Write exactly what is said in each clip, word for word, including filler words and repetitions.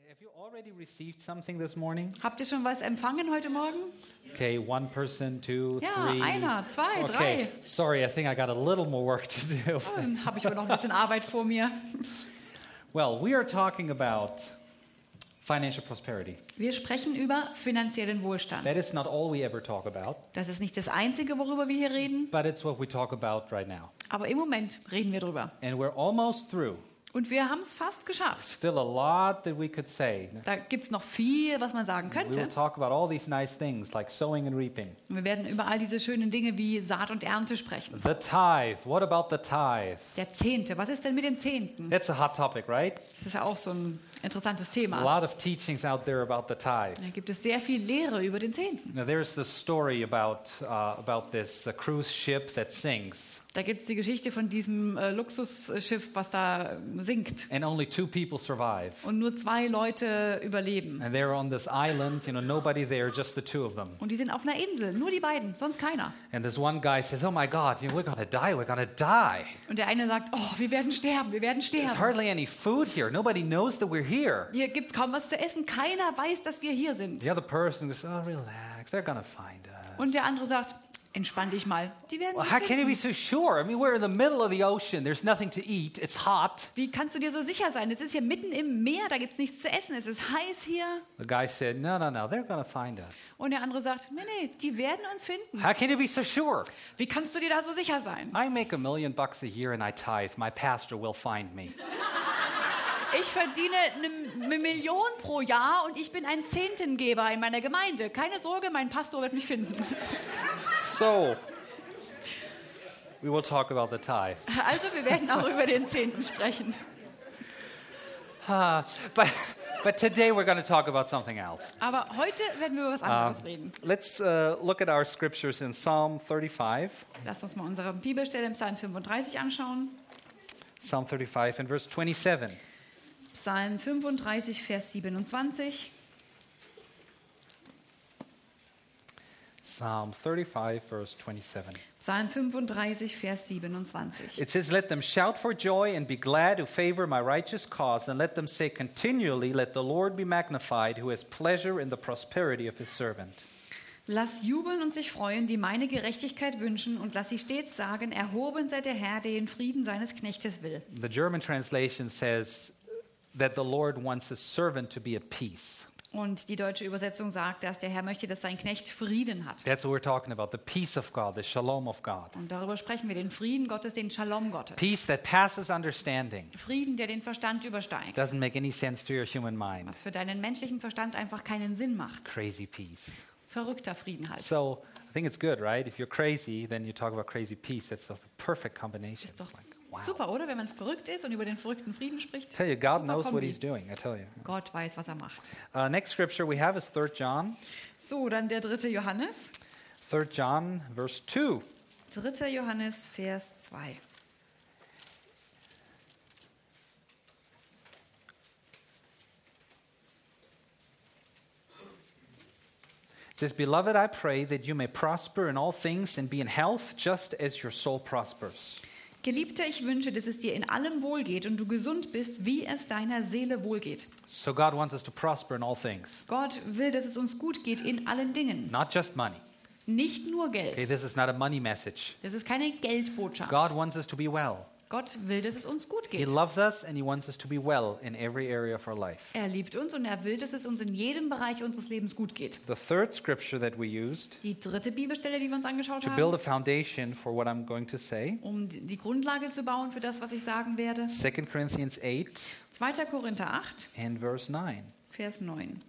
have you already received something this morning? Habt ihr schon was empfangen heute Morgen? Okay, one person, two, Ja, three. einer, zwei, Okay, drei. sorry, I think I got a little more work to do. Oh, dann habe ich wohl noch ein bisschen Arbeit vor mir. Well, we are talking about financial prosperity. Wir sprechen über finanziellen Wohlstand. That is not all we ever talk about, Das ist nicht das Einzige, worüber wir hier reden, but it's what we talk about right now. aber im Moment reden wir drüber. And we're almost through. Und wir haben es fast geschafft. Still a lot that we could say. Da gibt es noch viel, was man sagen We will könnte. talk about all these nice things like sowing and reaping. Und wir werden über all diese schönen Dinge wie Saat und Ernte sprechen. The tithe. What about the tithe? Der Zehnte, was ist denn mit dem Zehnten? That's a hot topic, right? Das ist ja auch so ein interessantes A Thema. lot of teachings out there about the tithe. Da gibt es sehr viel Lehre über den Zehnten. Now, there's the story about uh, about this uh, cruise ship that sinks, Da gibt es die Geschichte von diesem äh, Luxusschiff, was da äh, sinkt. and only two people survive. Und nur zwei Leute überleben. And they're on this island, you know, nobody there, just the two of them. Und die sind auf einer Insel, nur die beiden, sonst keiner. And this one guy says, "Oh my God, you know, we're gonna die. We're gonna die. Und der eine sagt, oh, wir werden sterben, wir werden There's sterben. hardly any food here. Nobody knows that we're here." Hier gibt es kaum was zu essen, keiner weiß, dass wir hier sind. The other person goes, "Oh, relax. They're gonna find us." Und der andere sagt, entspann dich mal, die werden Well, uns how can you be finden. so sure? I mean, we're in the middle of the ocean. There's nothing to eat. It's hot. Wie kannst du dir so sicher sein? Es ist hier mitten im Meer, da gibt es nichts zu essen, es ist heiß hier. The guy said, "No, no, no. They're gonna find us." Und der andere sagt, nee, nee, die werden uns finden. How can you be so sure? Wie kannst du dir da so sicher sein? I make a million bucks a year and I tithe. My pastor will find me. Ich verdiene eine eine Million pro Jahr und ich bin ein Zehntengeber in meiner Gemeinde. Keine Sorge, mein Pastor wird mich finden. So, we will talk about the tithe. Also wir werden auch über den Zehnten sprechen. Uh, but, but today we're going to talk about something else. Aber heute werden wir über was anderes reden. Let's uh, look at our scriptures in Psalm thirty-five. Lass uns mal unsere Bibelstelle im Psalm fünfunddreißig anschauen. Psalm thirty-five and verse twenty-seven. Psalm fünfunddreißig, Vers siebenundzwanzig. Psalm thirty-five, verse twenty-seven. Psalm fünfunddreißig, Vers siebenundzwanzig. It says, "Let them shout for joy and be glad who favor my righteous cause, and let them say continually, let the Lord be magnified, who has pleasure in the prosperity of his servant." Lass jubeln und sich freuen, die meine Gerechtigkeit wünschen, und lass sie stets sagen, erhoben sei der Herr, der den Frieden seines Knechtes will. The German translation says that the Lord wants his servant to be at peace. Und die deutsche Übersetzung sagt, dass der Herr möchte, dass sein Knecht Frieden hat. That's what we're talking about, the peace of God, the shalom of God. Und darüber sprechen wir, den Frieden Gottes, den Shalom Gottes. Peace that passes understanding. Frieden, der den Verstand übersteigt. Doesn't make any sense to your human mind. Was für deinen menschlichen Verstand einfach keinen Sinn macht. Crazy peace. Verrückter Frieden halt. So I think it's good, right? If you're crazy, then you talk about crazy peace. That's the perfect combination. Ist doch Like, wow. super, oder? Wenn man verrückt ist und über den verrückten Frieden spricht. I tell you, God Super knows what Kombi. he's doing, I tell you. Gott weiß, was er macht. Uh, next scripture we have is Third John. So, dann der dritte Johannes. Third John, verse two. dritter Johannes, Vers zwei. It says, "Beloved, I pray that you may prosper in all things and be in health just as your soul prospers." Geliebter, ich wünsche, dass es dir in allem wohlgeht und du gesund bist, wie es deiner Seele wohlgeht. So God wants us to prosper in all things, Gott will, dass es uns gut geht in allen Dingen. not just money. Nicht nur Okay, Geld. this is not a money message. Das ist keine Geldbotschaft. God wants us to be well. Gott will, dass es uns gut He geht. loves us and he wants us to be well in every area of our life. Er liebt uns und er will, dass es uns in jedem Bereich unseres Lebens gut geht. The third scripture that we used Die dritte Bibelstelle, die wir uns angeschaut to build a haben, foundation for what I'm going to say, um die Grundlage zu bauen für das, was ich sagen werde. Second Corinthians eight zweiter Korinther acht, and verse nine. Vers neun.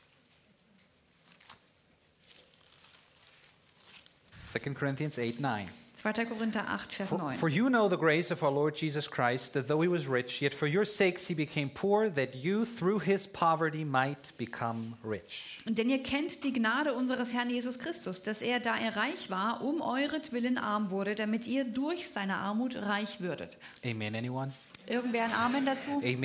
Second Corinthians eight, nine. zweiter Korinther acht, Vers For, neun. for you know the grace of our Lord Jesus Christ, that though he was rich, yet for your sakes he became poor, that you through his poverty might become rich. Und denn ihr kennt die Gnade unseres Herrn Jesus Christus, dass er, da er reich war, um euretwillen arm wurde, damit ihr durch seine Armut reich würdet. Amen, anyone? Irgendwer ein Amen dazu? Amen.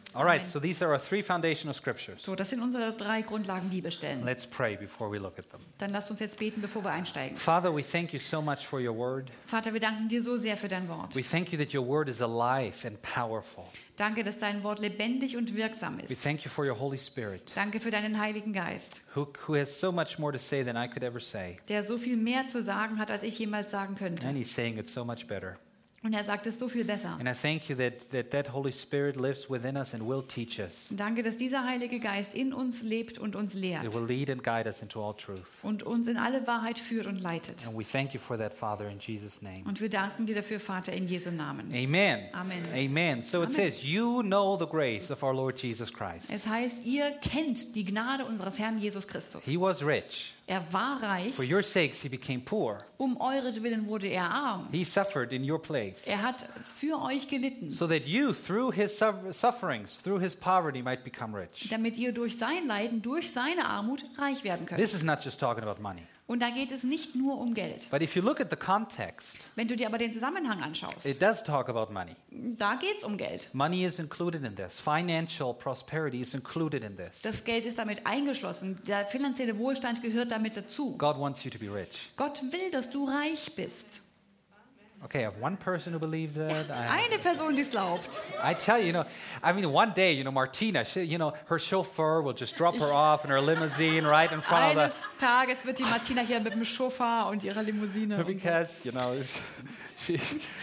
All right, Amen. so these are our three foundational scriptures. So, das sind unsere drei Grundlagen-Bibelstellen. Let's pray before we look at them. Dann lasst uns jetzt beten, bevor wir einsteigen. Father, we thank you so much for your word. Vater, wir danken dir so sehr für dein Wort. We thank you that your word is alive and powerful. Danke, dass dein Wort lebendig und wirksam We ist. thank you for your Holy Spirit, Danke für deinen Heiligen Geist, who, who has so much more to say than I could ever say. der so viel mehr zu sagen hat, als ich jemals sagen könnte. And he's saying it so much better. Und er sagt es so viel besser. And I thank you that, that that Holy Spirit lives within us and will teach us. Danke, dass dieser Heilige Geist in uns lebt und uns It lehrt will lead and guide us into all truth. und uns in alle Wahrheit führt und leitet. And we thank you for that, Father, in Jesus' name. Und wir danken dir dafür, Vater, in Jesu Namen. Amen. Amen. Amen. So it Amen. says, you know the grace of our Lord Jesus Christ. Es heißt, ihr kennt die Gnade unseres Herrn Jesus Christus. He was rich. Er war reich, For your sakes, he became poor. um euretwillen wurde er arm. He suffered in your place. Er hat für euch gelitten, So that you, through his suf- sufferings, through his poverty, might become rich. damit ihr durch sein Leiden, durch seine Armut reich werden könnt. This is not just talking about money. Und da geht es nicht nur um Geld. But if you look at the context, Wenn du dir aber den Zusammenhang anschaust, it does talk about money. da geht es um Geld. Money is included in this. Financial prosperity is included in this. Das Geld ist damit eingeschlossen. Der finanzielle Wohlstand gehört damit dazu. God wants you to be rich. Gott will, dass du reich bist. Okay, I have one person who believes it. I, Eine Person, die es glaubt. I tell you, you know, I mean, one day, you know, Martina, she, you know, her chauffeur will just drop her off in her limousine right in front Eines of Tages wird die Martina hier mit dem Chauffeur und ihrer Limousine. the, because, you know, she,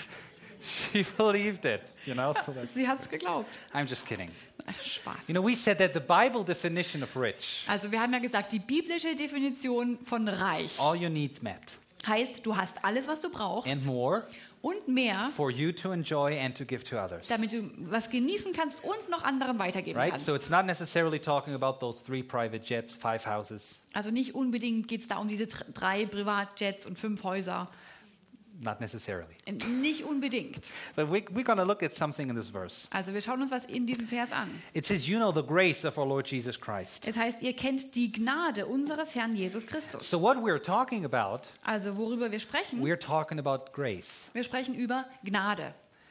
she believed it, you know. So that's, Sie hat es geglaubt. I'm just kidding. Ach, Spaß. You know, we said that the Bible definition of rich, Also wir haben ja gesagt, die biblische Definition von reich all your needs met, heißt, du hast alles, was du brauchst and more und mehr, for you to enjoy and to give to others. damit du was genießen kannst und noch anderen weitergeben Right? kannst. So it's not necessarily talking about those three private jets, five houses. Also nicht unbedingt geht es da um diese tr- drei Privatjets und fünf Häuser. Not necessarily. Nicht unbedingt. But we, we're going to look at something in this verse. Also wir schauen uns was in diesem Vers an. It says, you know the grace of our Lord Jesus Christ. Es heißt, ihr kennt die Gnade unseres Herrn Jesus Christus. So what we're talking about, Also worüber wir sprechen? we're talking about grace. Wir sprechen über Gnade.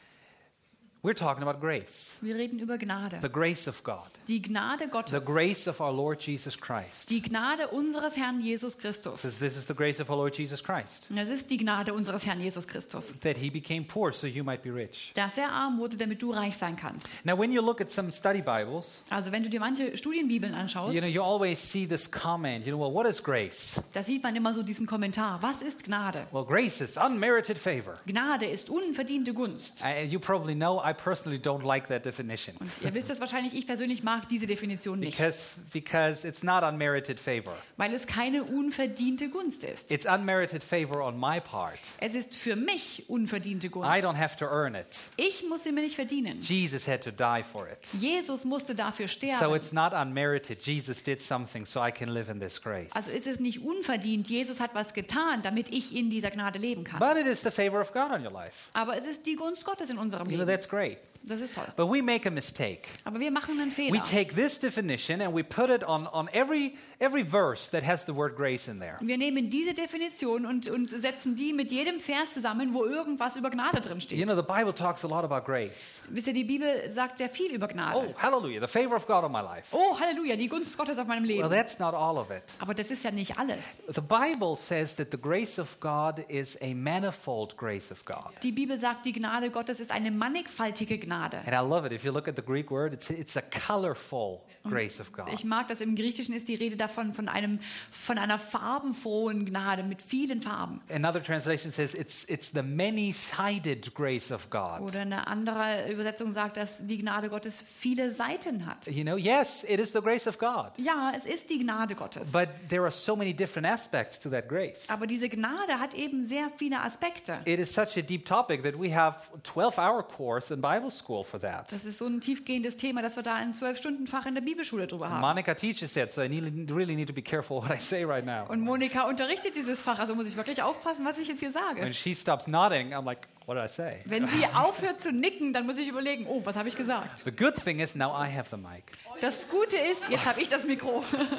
We're talking about grace. Wir reden über Gnade. The grace of God. Die Gnade The Gottes. grace of our Lord Jesus Christ. Die Gnade unseres Herrn Jesus Christus. Says this is the grace of our Lord Jesus Christ. Das ist die Gnade unseres Herrn Jesus Christus. That he became poor so you might be rich. Dass er arm wurde, damit du reich sein kannst. Now when you look at some study Bibles, Also wenn du dir manche Studienbibeln anschaust, you know, you always see this comment, you know, well, what is grace? da sieht man immer so diesen Kommentar. Was ist Gnade? Well, grace is unmerited favor. Gnade ist unverdiente Gunst. Uh, you probably know I personally don't like that definition. Und ihr wisst es wahrscheinlich, ich persönlich mag diese Definition nicht, Because, because it's not unmerited favor. weil es keine unverdiente Gunst ist. It's unmerited favor on my part. Es ist für mich unverdiente I Gunst. don't have to earn it. Ich muss sie mir nicht verdienen. Jesus had to die for it. Jesus musste dafür So sterben. it's not unmerited. Jesus did something so I can live in this grace. Also ist es nicht unverdient. Jesus hat was getan, damit ich in dieser Gnade leben kann. But it is the favor of God on your life. Aber es ist die Gunst Gottes in unserem You know, Leben. that's great. Das ist toll. But we make a mistake. Aber wir machen einen We Fehler. take this definition and we put it on, on every, every verse that has the word grace in there. Wir nehmen diese Definition und, und setzen die mit jedem Vers zusammen, wo irgendwas über Gnade drin You steht. know, the Bible talks a lot about grace. Wisst ihr, die Bibel sagt sehr viel über Oh, Gnade. hallelujah, the favor of God on my life. Oh, Halleluja, die Gunst Gottes auf meinem Well, Leben. that's not all of it. Aber das ist ja nicht alles. The Bible says that the grace of God is a manifold grace of God. Die Bibel sagt, die Gnade Gottes ist eine mannigfaltige Gnade. And I love it. If you look at the Greek word, it's, it's a colorful grace of God. Ich mag das, im Griechischen ist die Rede davon von, einem, von einer farbenfrohen Gnade mit vielen Farben. Another translation says it's, it's the many-sided grace of God. Oder eine andere Übersetzung sagt, dass die Gnade Gottes viele Seiten hat. You know, yes, it is the grace of God. Ja, es ist die Gnade Gottes. But there are so many different aspects to that grace. Aber diese Gnade hat eben sehr viele Aspekte. It is such a deep topic that we have a twelve-hour course in Bible school for that. Das ist so ein tiefgehendes Thema, dass wir da ein zwölf-Stunden-Fach in der Bibelschule drüber haben. Monica teaches that, so I need, really need to be careful what I say right now. Und Monika unterrichtet dieses Fach, also muss ich wirklich aufpassen, was ich jetzt hier sage. When she stops nodding, I'm like, what did I say? Wenn sie aufhört zu nicken, dann muss ich überlegen, oh, was habe ich gesagt? The good thing is now I have the mic. Das Gute ist, jetzt habe ich das Mikro.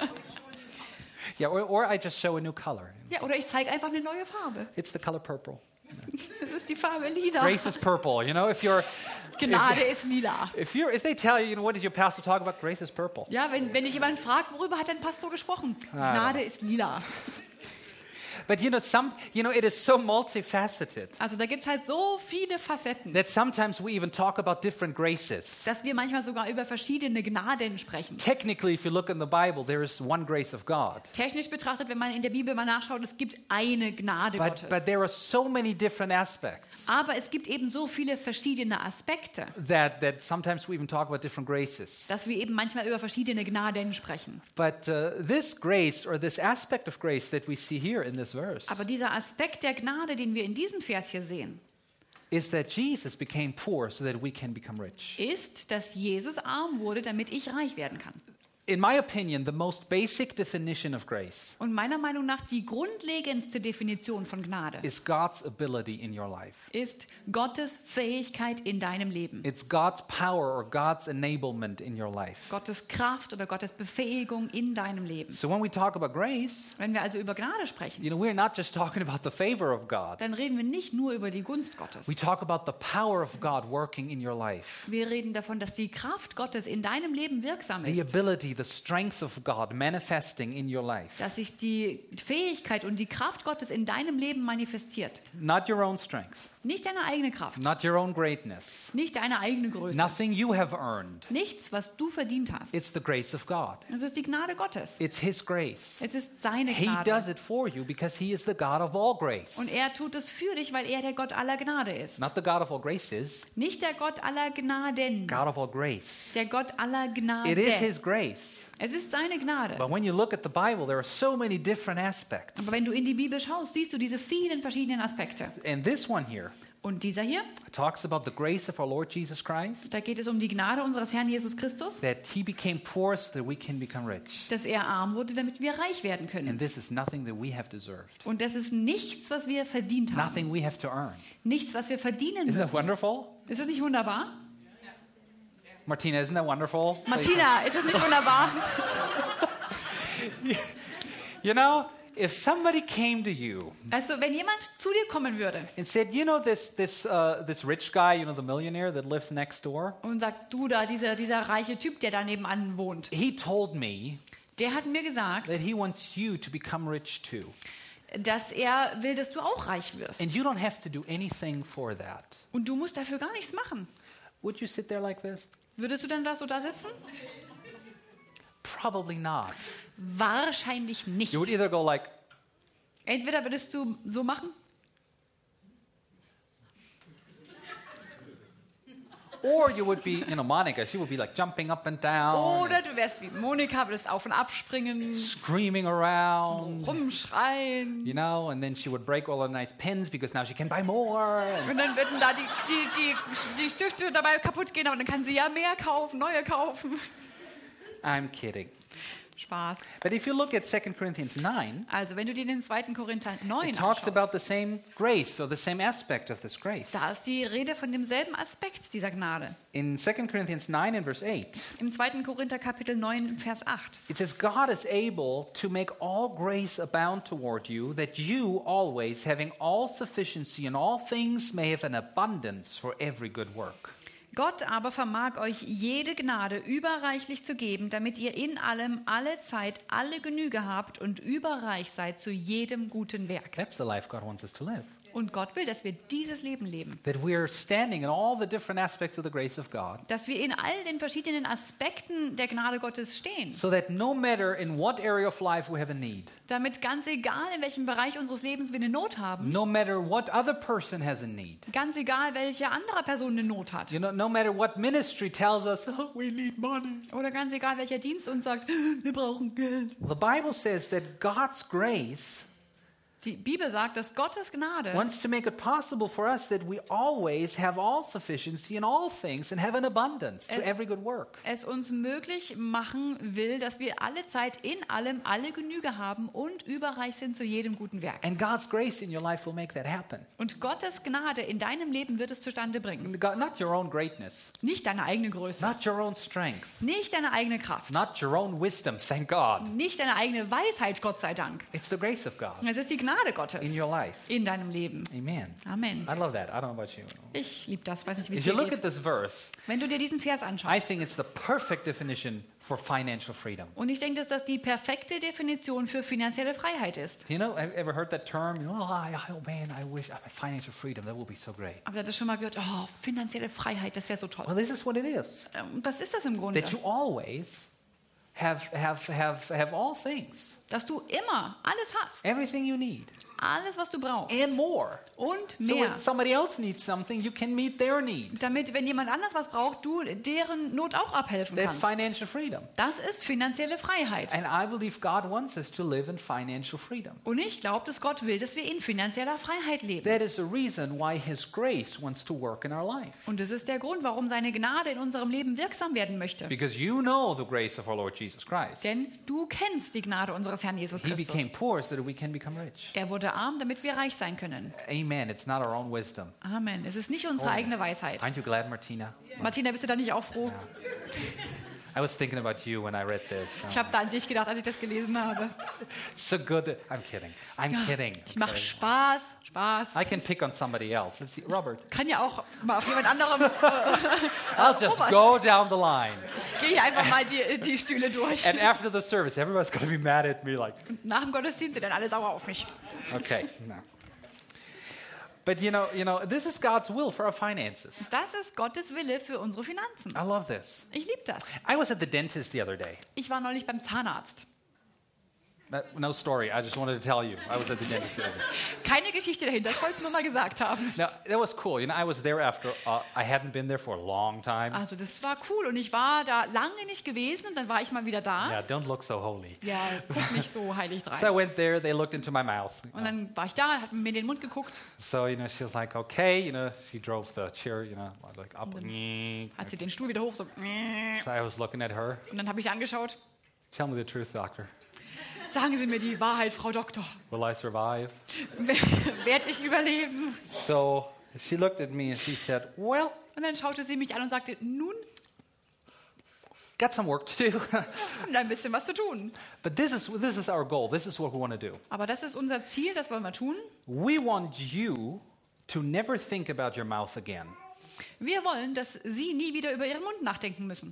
Yeah, or, or I just show a new color. Ja, oder ich zeige einfach eine neue Farbe. It's the color purple. Das ist die Farbe Lila. Grace is purple. You know, if you're Gnade ist lila. If you if they tell you, you know, what did your pastor talk about? Grace is purple. Ja, wenn, wenn dich jemand fragt, worüber hat dein Pastor gesprochen? Gnade ist lila. But you know, some, you know, it is so multifaceted Also da gibt es halt so viele Facetten, that sometimes we even talk about different graces. dass wir manchmal sogar über verschiedene Gnaden sprechen. Technically, if you look in the Bible, there is one grace of God. Technisch betrachtet, wenn man in der Bibel mal nachschaut, es gibt eine Gnade But, Gottes. but there are so many different aspects Aber es gibt eben so viele verschiedene Aspekte, that, that sometimes we even talk about different graces. dass wir eben manchmal über verschiedene Gnaden sprechen. But uh, this grace or this aspect of grace that we see here in this verse Aber dieser Aspekt der Gnade, den wir in diesem Vers hier sehen, is that Jesus became poor so that we can become rich. ist, dass Jesus arm wurde, damit ich reich werden kann. In my opinion, the most basic definition of grace Und meiner Meinung nach die grundlegendste Definition von Gnade is God's ability in your life. ist Gottes Fähigkeit in deinem Leben. It's God's power or God's enablement in your life. Gottes Kraft oder Gottes Befähigung in deinem Leben. So when we talk about grace, Wenn wir also über Gnade sprechen, you know, we're not just talking about the favor of God. dann reden wir nicht nur über die Gunst Gottes. We talk about the power of God working in your life. Wir reden davon, dass die Kraft Gottes in deinem Leben wirksam The ist. ability, the strength of God manifesting in your life. Dass sich die Fähigkeit und die Kraft Gottes in deinem Leben manifestiert. Not your own strength, Nicht deine eigene Kraft, not your own greatness, nicht deine eigene Größe, nothing you have earned. nichts, was du verdient hast. It's the grace of God. Es ist die Gnade Gottes. It's His grace. Es ist seine He does Gnade. it for you because He is the God of all grace. Und er tut es für dich, weil er der Gott aller Gnade ist. Not the God of all graces, Nicht der Gott aller Gnaden, God of all grace. der Gott aller It is Gnade. His grace. Es ist seine Gnade. But when you look at the Bible, there are so many different aspects. Aber wenn du in die Bibel schaust, siehst du diese vielen verschiedenen Aspekte. And this one here Und dieser hier, talks about the grace of our Lord Jesus Christ, da geht es um die Gnade unseres Herrn Jesus Christus, that He became poor so that we can become rich. dass er arm wurde, damit wir reich werden können. And this is nothing that we have deserved, Und das ist nichts, was wir verdient haben. nothing we have to earn. Nichts, was wir verdienen Isn't that müssen. wonderful? Ist das nicht wunderbar? Martina, isn't that wonderful? Martina, ist das nicht wunderbar? You know, if somebody came to you Also, wenn jemand zu dir kommen würde and said, you know, this this uh, this rich guy, you know, the millionaire that lives next door, und sagt, du da, dieser, dieser reiche Typ, der da nebenan wohnt, he told me der hat mir gesagt, that he wants you to become rich too. dass er will, dass du auch reich wirst. And you don't have to do anything for that. Und du musst dafür gar nichts machen. Would you sit there like this? Würdest du dann da so da sitzen? Probably not. Wahrscheinlich nicht. You would either go like, Entweder würdest du so machen, or you would be, you know, Monica, she would be like jumping up and down, oder du wärst wie Monika, würdest auf und ab springen, screaming around, rumschreien. you know, and then she would break all her nice pens because now she can buy more. And Und dann würden da die, die, die, die Stifte dabei kaputt gehen, aber dann kann sie ja mehr kaufen, neue kaufen. I'm kidding. Spaß. But if you look at Second Corinthians nine, Also, wenn du dir den zweiten Korinther neun it talks anschaust, about the same grace or the same aspect of this grace. da ist die Rede von demselben Aspekt dieser Gnade. In Second Corinthians nine and verse eight, Im zweiten Korinther Kapitel neun, Vers acht. it says, God is able to make all grace abound toward you, that you always, having all sufficiency in all things, may have an abundance for every good work. Gott aber vermag euch jede Gnade überreichlich zu geben, damit ihr in allem, alle Zeit, alle Genüge habt und überreich seid zu jedem guten Werk. That's the life God wants us to live. Und Gott will, dass wir dieses Leben leben. That we are standing in all the different aspects of the grace of God, Dass wir in all den verschiedenen Aspekten der Gnade Gottes stehen. so that no matter in what area of life we have a need, Damit ganz egal, in welchem Bereich unseres Lebens wir eine Not haben, no matter what other person has a need, ganz egal, welche andere Person eine Not hat, you know, no matter what ministry tells us, oh, we need money. oder ganz egal, welcher Dienst uns sagt, wir brauchen Geld. The Bible says that God's grace Die Bibel sagt, dass Gottes Gnade wants to make it possible for us that we always have all sufficiency in all things and have an abundance to Es- every good work. es uns möglich machen will, dass wir alle Zeit in allem alle Genüge haben und überreich sind zu jedem guten Werk. And God's grace in your life will make that happen. Und Gottes Gnade in deinem Leben wird es zustande bringen. God- Not your own greatness, Nicht deine eigene Größe, not your own strength, nicht deine eigene Kraft, not your own wisdom, thank God. nicht deine eigene Weisheit, Gott sei Dank. It's the grace of God. Es ist die Gnade Gnade Gottes in your life. in deinem Leben. Amen. Amen. I love that. I don't know about you. Ich liebe das, weiß nicht, wie es If you dir look at geht. this verse, Wenn du dir diesen Vers I anschaust, think it's the perfect definition for financial freedom. und ich denke, dass das die perfekte Definition für finanzielle Freiheit ist. You know, have you ever heard that term? You know, oh, I, oh man, I wish I had financial freedom. That would be so great. Aber das schon mal gehört, oh, finanzielle Freiheit, das wäre so toll. Well, this is what it is. Und das ist das im Grunde, That you always have have have have all things, dass du immer alles hast, everything you need, alles, was du brauchst and more. und So mehr. when somebody else needs something, you can meet their need. Damit, wenn jemand anders was braucht, du deren Not auch abhelfen That's kannst. financial freedom. Das ist finanzielle Freiheit. And I believe God wants us to live in financial freedom. Und ich glaube, dass Gott will, dass wir in finanzieller Freiheit leben. That is the reason why His grace wants to work in our life. Und das ist der Grund, warum seine Gnade in unserem Leben wirksam werden möchte. Because you know the grace of our Lord Jesus Christ. Denn du kennst die Gnade unseres Herrn Jesus He Christus. became poor so that we can become rich. Er wurde arm, damit wir reich sein können. Amen. It's not our own wisdom. Amen. Es ist nicht unsere Oh. eigene Weisheit. Aren't you glad, Martina? Martina, bist du da nicht auch froh? I was thinking about you when I read this. Ich habe da an dich gedacht, als ich das gelesen habe. So good. That, I'm kidding. I'm kidding. I'm Ich mache kidding. Spaß, Spaß. I can pick on somebody else. Let's see. Robert. Kann ja auch mal auf jemand anderem. I'll just Robert. go down the line. Ich gehe einfach mal die, die Stühle durch. And after the service, everybody's going to be mad at me like, Nach dem Gottesdienst sind dann alle sauer auf mich. okay, no. But you know, you know, this is God's will for our finances. Das ist Gottes Wille für unsere Finanzen. I love this. Ich liebe das. I was at the dentist the other day. Ich war neulich beim Zahnarzt. Uh, No story. I just wanted to tell you. I was at the dentist the other day. Keine Geschichte dahinter, ich wollte es nur mal gesagt haben. Now, that was cool. You know, I was there after, uh, I hadn't been there for a long time. Also das war cool und ich war da lange nicht gewesen und dann war ich mal wieder da. Yeah, don't look so holy. Ja, guck nicht so heilig So I rein. went there, they looked into my mouth. Und dann war ich da, hat mir in den Mund geguckt, So, you know, she was like, okay, you know, she drove the chair, you know, like up. hat sie den Stuhl wieder hoch, so. So I was looking at her. Und dann habe ich angeschaut. Tell me the truth, doctor. Sagen Sie mir die Wahrheit, Frau Doktor. Will I survive? Werde ich überleben? So she looked at me and she said, well, Und dann schaute sie mich an und sagte, nun, got some work to do. und ein bisschen was zu tun. But this is, this is our goal. This is what we want to do. Aber das ist unser Ziel, das wollen wir tun. We want you to never think about your mouth again. Wir wollen, dass Sie nie wieder über Ihren Mund nachdenken müssen.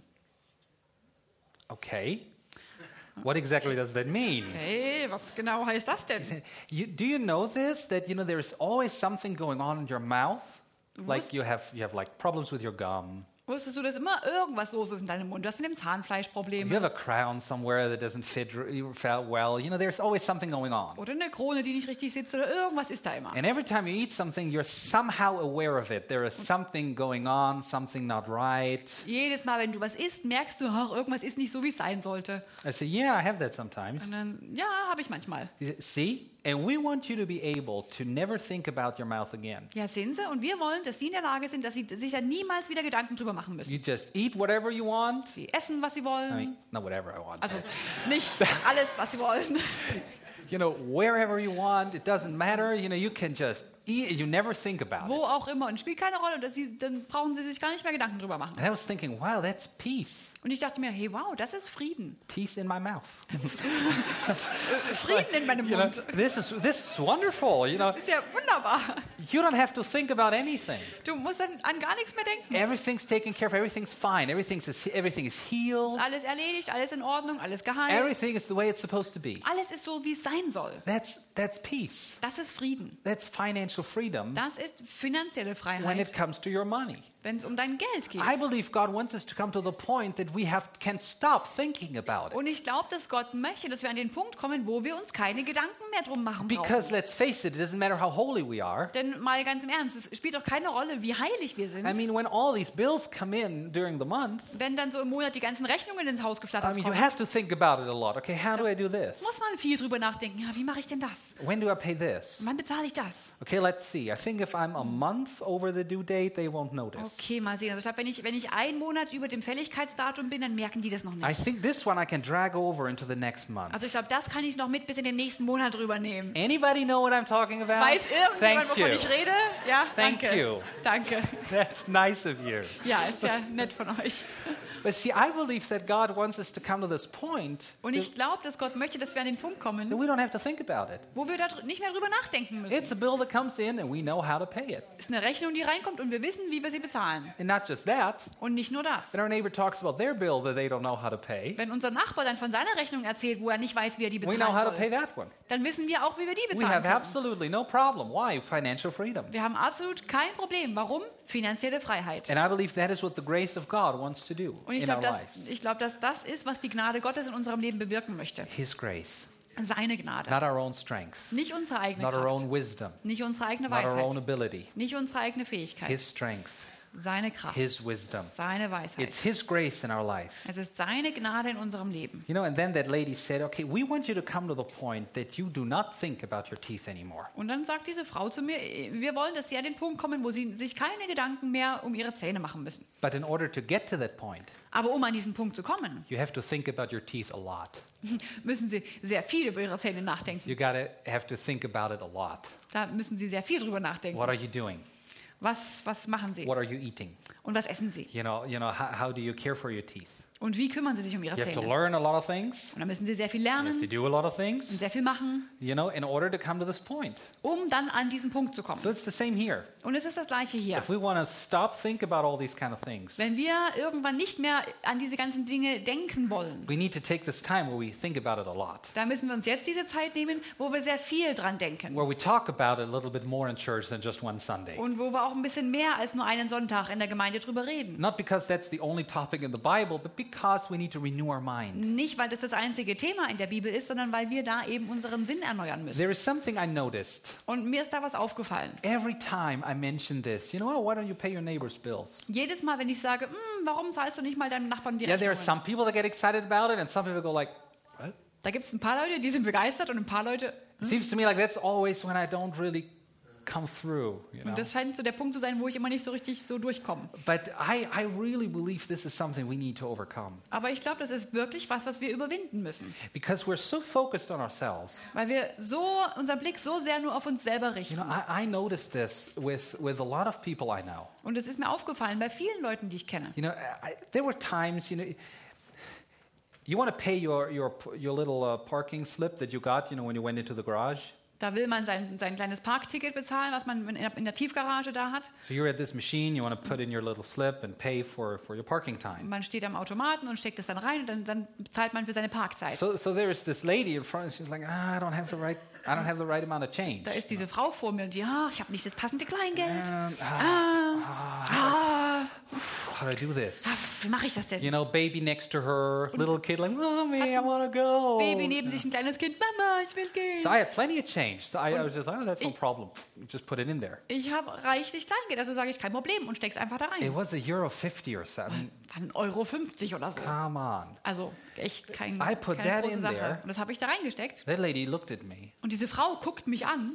Okay. What exactly does that mean? Hey, was genau heißt das denn? You, do you know this? That you know there's always something going on in your mouth, like you have you have like problems with your gum. Wusstest du, dass immer irgendwas los ist in deinem Mund? Du hast mit dem Zahnfleisch You Probleme. have a crown somewhere that doesn't fit r- well. You know there's always something going on. Oder eine Krone, die nicht richtig sitzt. Oder irgendwas ist da immer. And every time you eat something, you're somehow aware of it. There is something going on, something not right. Jedes Mal, wenn du was isst, merkst du, ach, irgendwas ist nicht so, wie es sein sollte. I say, yeah, I have that sometimes. Und dann, ja, habe ich manchmal. You say, see? And we want you to be able to never think about your mouth again. Ja, sind sie. Und wir wollen, dass sie in der Lage sind, dass sie sich ja niemals wieder Gedanken drüber machen müssen. You just eat whatever you want. Sie essen, was sie I wollen. mean, not whatever I want. Also nicht alles, was sie wollen. You know, wherever you want, it doesn't matter. You know, you can just eat. You never think about Wo it. auch immer. Und spielt keine Rolle. Und dass sie, dann brauchen sie sich gar nicht mehr Gedanken drüber machen. And I was thinking, wow, that's peace. Und ich dachte mir, hey, wow, das ist Frieden. Peace in my mouth. Frieden in meinem You know, Mund. this is this is wonderful. You know, Das ist ja wunderbar. you don't have to think about anything. Du musst dann an gar nichts mehr denken. Everything's taken care of. Everything's fine. Everything's everything is healed. Alles erledigt, alles in Ordnung, alles geheilt. Everything is the way it's supposed to be. Alles ist so, wie es sein soll. That's that's peace. Das ist Frieden. That's financial freedom Das ist finanzielle when Freiheit, it comes to your money. wenn es um dein Geld geht. I believe God wants us to come to the point that we have can stop thinking about it. Und ich glaube, dass Gott möchte, dass wir an den Punkt kommen, wo wir uns keine Gedanken mehr drum machen brauchen. Because let's face it, it doesn't matter how holy we are. Denn mal ganz im Ernst, es spielt doch keine Rolle, wie heilig wir sind. I mean, when all these bills come in during the month, Wenn dann so im Monat die ganzen Rechnungen ins Haus I geflattert mean, you kommen, have to think about it a lot. Okay, how do I do this? muss man viel drüber nachdenken. Ja, wie mache ich denn das? When do I pay this? Wann bezahle ich das? Okay, let's see. I think if I'm a month over the due date, they won't notice. Okay, mal sehen. Also ich glaube, wenn ich, wenn ich einen Monat über dem Fälligkeitsdatum bin, dann merken die das noch I nicht. think this one I can drag over into the next month. Also ich glaube, das kann ich noch mit bis in den nächsten Monat rübernehmen. Anybody know what I'm talking about? Weiß irgendjemand, Thank wovon you. ich rede? Ja, Thank danke. you. Danke. That's nice of you. Ja, ist ja nett von euch. But see, I believe that God wants us to come to this point Und ich glaube, dass Gott möchte, dass wir an den Punkt kommen, that we don't have to think about it. wo wir da dr- nicht mehr drüber nachdenken müssen. It's a bill that comes in and we know how to pay it. Es ist eine Rechnung, die reinkommt und wir wissen, wie wir sie bezahlen. And not just that, Und nicht nur das. then our neighbor talks about their bill that they don't know how to pay. Wenn unser Nachbar dann von seiner Rechnung erzählt, wo er nicht weiß, wie er die We know how to bezahlen pay soll, that one. dann wissen wir auch, wie wir die We bezahlen have können. absolutely no problem. Why? Financial freedom. Wir haben absolut kein Problem. Warum? Finanzielle Freiheit. And I believe that is what the grace of God wants to do Und ich in our glaube, dass, lives. ich glaube, dass das ist, was die Gnade Gottes in unserem Leben bewirken möchte. His grace, Seine Gnade. not our own strength, Nicht unsere eigene not our Kraft. own wisdom, Nicht unsere eigene not our own Weisheit. ability. Nicht unsere eigene Fähigkeit. His strength, Seine Kraft. His wisdom. Seine Weisheit. It's His grace in our life. Es ist seine Gnade in unserem Leben. You know, and then that lady said, okay, we want you to come to the point that you do not think about your teeth anymore. Und dann sagt diese Frau zu mir, wir wollen, dass sie an den Punkt kommen, wo sie sich keine Gedanken mehr um ihre Zähne machen müssen. But in order to get to that point, Aber um an diesen Punkt zu kommen, you have to think about your teeth a lot. müssen sie sehr viel über ihre Zähne nachdenken. You gotta have to think about it a lot. Da müssen sie sehr viel drüber nachdenken. What are you doing? Was, was machen sie? What are you eating? Und was essen sie? You know, you know, how, how do you care for your teeth? Und wie kümmern sie sich um ihre You have to Zähne? learn a lot of things. Und dann müssen sie sehr viel You have to lernen do a lot of und things, sehr viel machen, you know, in order to come to this point. um dann an diesen Punkt zu kommen. So it's the same here. Und es ist das Gleiche hier. If we want to stop think about all these kind of things, Wenn wir irgendwann nicht mehr an diese ganzen Dinge denken wollen, we need to take this time where we think about it a lot, dann müssen wir uns jetzt diese Zeit nehmen, wo wir sehr viel dran denken. where we talk about it a little bit more in church than just one Sunday. Und wo wir auch ein bisschen mehr als nur einen Sonntag in der Gemeinde drüber reden. Not because that's the only topic in the Bible, but because we need to renew our mind. Nicht, weil das das einzige Thema in der Bibel ist, sondern weil wir da eben unseren Sinn erneuern müssen. There is something I noticed. Und mir ist da was aufgefallen. Every time I mention this, you know, oh, why don't you pay your neighbor's bills? Jedes Mal, wenn ich sage, "Hm, warum zahlst du nicht mal deinem Nachbarn die Yeah, there are Rechnung?" some people that get excited about it, and some people go like, what? Da gibt es ein paar Leute, die sind begeistert und ein paar Leute... It seems to me like that's always when I don't really come through, you know. Und das scheint so der Punkt zu sein, wo ich immer nicht so richtig so durchkomme. But I, I really believe this is something we need to overcome Aber ich glaube, das ist wirklich was, was wir überwinden müssen. because we're so focused on ourselves. Weil wir so, unseren Blick so sehr nur auf uns selber You richten. know, I, I noticed this with, with a lot of people I know. Und es ist mir aufgefallen bei vielen Leuten, die ich kenne. You know, I, there were times, you know, you want to pay your, your, your little uh, parking slip that you got, you know, when you went into the garage. Da will man sein, sein kleines Parkticket bezahlen, was man in der, in der Tiefgarage da hat. So you're at this machine, you want to put in your little slip and pay for, for your parking time. Man steht am Automaten und steckt es dann rein und dann, dann zahlt man für seine Parkzeit. So, so there is this lady in front, and she's like, ah, I don't have the right, I don't have the right amount of change. Da ist diese Frau vor mir und die, ah, ich habe nicht das passende Kleingeld. Um, Ah, ah, How do I do this? ah, wie mache ich das denn? You know, baby next to her, little kid like, mommy, I want to go. Baby neben sich, ein kleines Kind, Mama, ich will gehen. So I had plenty of change. So I, I was just like, oh, that's no Ich- problem. Just put it in there. Ich habe reichlich Kleingeld, also sage ich, kein Problem und steck's einfach da It rein. was a euro fifty or something. War ein Euro fünfzig oder so. Come on. Also echt kein, I put keine that große in Sache. there. Und das habe ich da reingesteckt. That lady looked at me. Und diese Frau guckt mich an.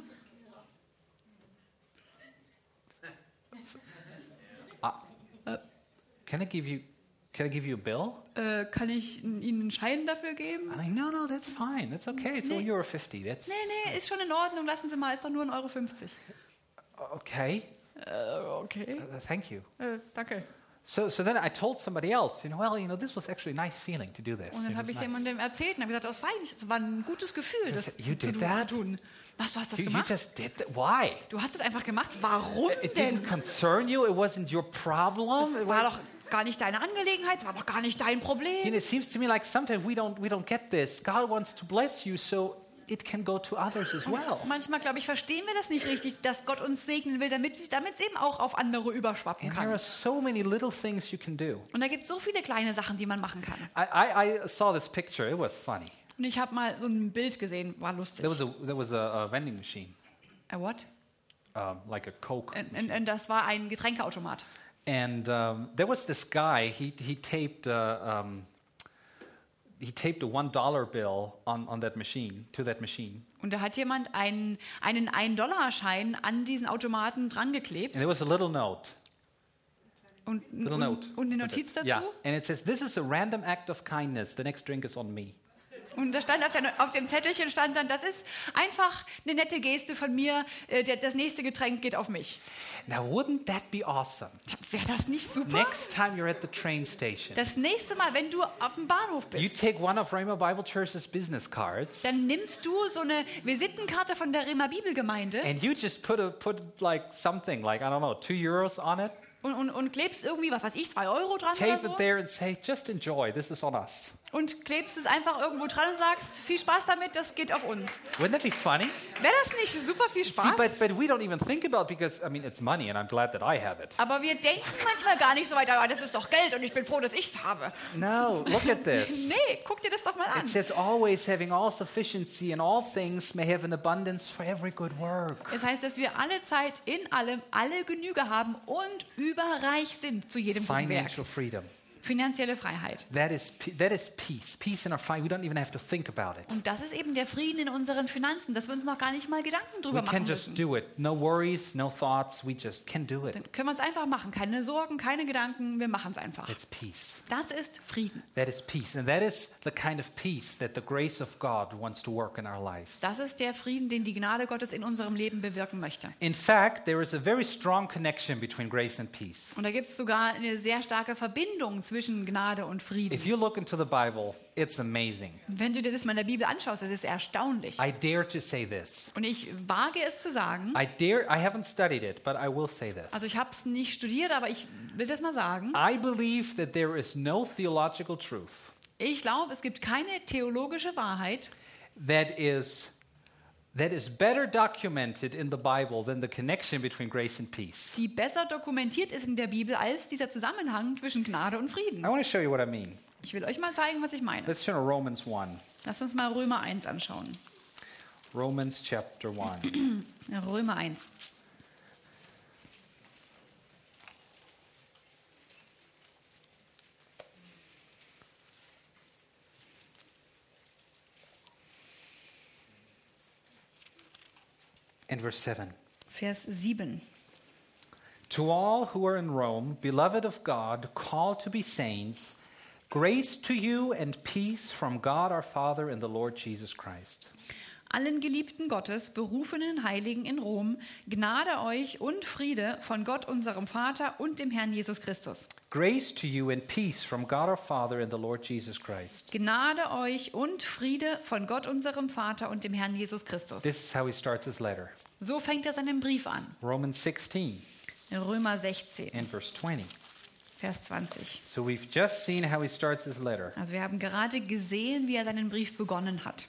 Can I give you, can I give you a bill? Äh, kann ich n- Ihnen einen Schein dafür geben? I'm like, no, no, that's fine. That's okay. It's only euro fifty. That's Nee, nee, ist schon in Ordnung. Lassen Sie mal, ist doch nur ein Euro fünfzig. okay. Äh, okay. Uh, thank you. Äh, danke. So, so then I told somebody else, you know, well, you know, this was actually a nice feeling to do this. Und It dann habe was ich nice. jemandem erzählt und habe gesagt, das war, eigentlich, das war ein gutes Gefühl, das You zu, did zu, that? zu tun. Was, du hast das You, you gemacht? just did that. Why? Du hast es einfach gemacht. Warum It denn? didn't concern you. It wasn't your problem. Das It war was- doch gar nicht deine Angelegenheit, es war doch gar nicht dein You know, Problem. it seems to me like sometimes we don't we don't get this. God wants to bless you so it can go to others as well. Manchmal, glaube ich, verstehen wir das nicht richtig, dass Gott uns segnen will, damit es eben auch auf andere überschwappen And there are kann. so many little things you can do. Und da gibt es so viele kleine Sachen, die man machen kann. I, I, I saw this picture. It was funny. Und ich habe mal so ein Bild gesehen, war lustig. There was a there was a, a vending machine, A what? um, like a Coke. Und, und, machine. und das war ein Getränkeautomat. And um, there was this guy. He he taped uh, um, he taped a one dollar bill on on that machine to that machine. Und da hat jemand einen einen ein-Dollar-Schein an diesen Automaten dran geklebt And there was a little note. und, Little und, note. und eine Notiz dazu. Yeah. And it says, "This is a random act of kindness. The next drink is on me." Und da stand auf, der, auf dem Zettelchen stand dann, das ist einfach eine nette Geste von mir, äh, der, das nächste Getränk geht auf mich. Now, wouldn't that be awesome? Wäre das nicht super? Next time you're at the train station, Das nächste Mal, wenn du auf dem Bahnhof you bist, take one of Rhema Bible Church's business cards dann nimmst du so eine Visitenkarte von der Rema Bibelgemeinde and you just put a put like something like, I don't know, two euros on it. und, und, und klebst irgendwie, was weiß ich, zwei Euro dran Tape oder it so there and say, just enjoy. This is on us. und klebst es einfach irgendwo dran und sagst, viel Spaß damit, das geht auf uns. Wouldn't that be funny? Wäre das nicht super viel See, Spaß? but, but we don't even think about it because, I mean, it's money and I'm glad that I have it. Aber wir denken manchmal gar nicht so weiter, "Ah, das ist doch Geld und ich bin froh, dass ich es habe. No, look at this. Nee, guck dir das doch mal an. It says, always having all sufficiency in all things may have an abundance for every good work. Es heißt, dass wir alle Zeit in allem alle Genüge haben und überreich sind zu jedem guten Werk. Financial freedom. Finanzielle Freiheit. That is, pe- that is peace. Peace in our fi- We don't even have to think about it. Und das ist eben der Frieden in unseren Finanzen, dass wir uns noch gar nicht mal Gedanken We drüber can machen just müssen. do it. No worries, no thoughts. We just can do it. Dann können wir es einfach machen. Keine Sorgen, keine Gedanken, wir machen es einfach. It's peace. Das ist Frieden. That is peace. And that is the kind of peace that the grace of God wants to work in our lives. Das ist der Frieden, den die Gnade Gottes in unserem Leben bewirken möchte. In fact, there is a very strong connection between grace and peace. Und da gibt es sogar eine sehr starke Verbindung zwischen Gnade und Frieden. If you look into the Bible, it's amazing. Wenn du dir das mal in der Bibel anschaust, das ist erstaunlich. I dare to say this. Und ich wage es zu sagen, I dare, I haven't studied it, but I will say this. also ich habe es nicht studiert, aber ich will das mal sagen. I believe that there is no theological truth Ich glaube, es gibt keine theologische Wahrheit, that is that is better documented in the Bible than the connection between grace and peace. die besser dokumentiert ist in der Bibel als dieser Zusammenhang zwischen Gnade und I Frieden. want to show you what I mean. Ich will euch mal zeigen, was ich meine. Let's turn to Romans one. Lasst uns mal Römer eins anschauen. Romans chapter one. Römer eins. And verse seven. Vers sieben. To all who are in Rome, beloved of God, called to be saints, grace to you and peace from God our Father and the Lord Jesus Christ. Allen Geliebten Gottes, berufenen Heiligen in Rom, Gnade euch und Friede von Gott, unserem Vater und dem Herrn Jesus Christus. Grace to you and peace from God our Father and the Lord Jesus Christ. Gnade euch und Friede von Gott, unserem Vater und dem Herrn Jesus Christus. This is how he starts his letter. So fängt er seinen Brief an. Romans sixteen Römer sechzehn, and verse twenty. Vers zwanzig. So we've just seen how he starts his letter. Also wir haben gerade gesehen, wie er seinen Brief begonnen hat.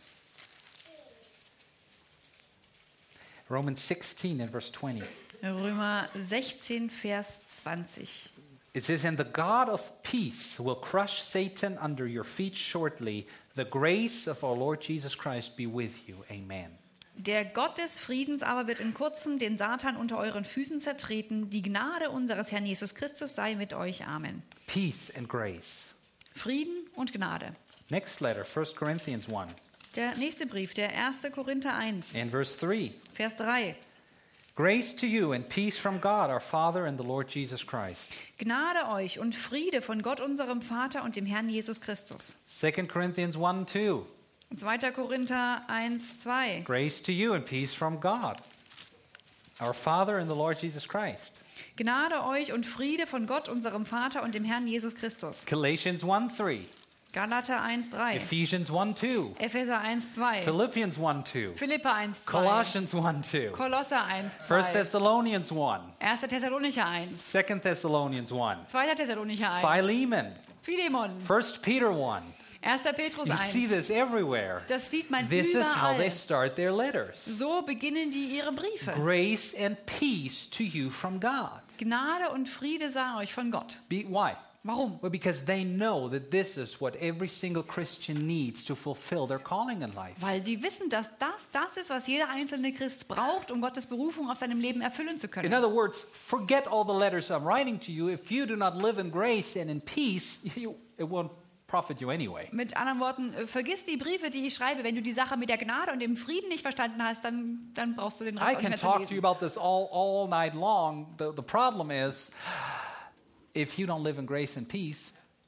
Romans sixteen and verse twenty. Römer sechzehn, Vers zwanzig. It says, and the God of peace will crush Satan under your feet shortly. The grace of our Lord Jesus Christ be with you. Amen. Der Gott des Friedens aber wird in kurzem den Satan unter euren Füßen zertreten. Die Gnade unseres Herrn Jesus Christus sei mit euch. Amen. Peace and grace. Frieden und Gnade. Next letter, First Corinthians one Der nächste Brief, der erste Korinther eins, and verse three. Vers drei. Grace to you and peace from God our Father and the Lord Jesus Christ. Gnade euch und Friede von Gott unserem Vater und dem Herrn Jesus Christus. Second Corinthians one two. zweiter Korinther eins, zwei. Grace to you and peace from God our Father and the Lord Jesus Christ. Gnade euch und Friede von Gott unserem Vater und dem Herrn Jesus Christus. Galatians one three. Galater eins, drei. Ephesians one two. Epheser eins, zwei. Philippians one two. Philipper eins, zwei. Colossians one two. Kolosser eins, First zwei. Thessalonians one. erster Thessalonicher eins. Second Thessalonians one. zweiter Thessalonicher eins. Philemon. Philemon. First Peter one. erster Petrus You see eins. this everywhere. Das sieht man This is how they überall. start their letters. So beginnen die ihre Briefe. Grace and peace to you from God. Gnade und Friede sei euch von Gott. Be, why? Warum? Well, because they know that this is what every single Christian needs to fulfill their calling in life. Weil die wissen, dass das das ist, was jeder einzelne Christ braucht, um Gottes Berufung auf seinem Leben erfüllen zu In können. other words, forget all the letters I'm writing to you. If you do not live in grace and in peace, you, it won't profit you anyway. Mit anderen Worten, äh, vergiss die Briefe, die ich schreibe. Wenn du die Sache mit der Gnade und dem Frieden nicht verstanden hast, dann, dann brauchst du den Rest I auch nicht can mehr zu talk to you lesen. about this all, all night long. The, the problem is, if you don't live in grace and peace,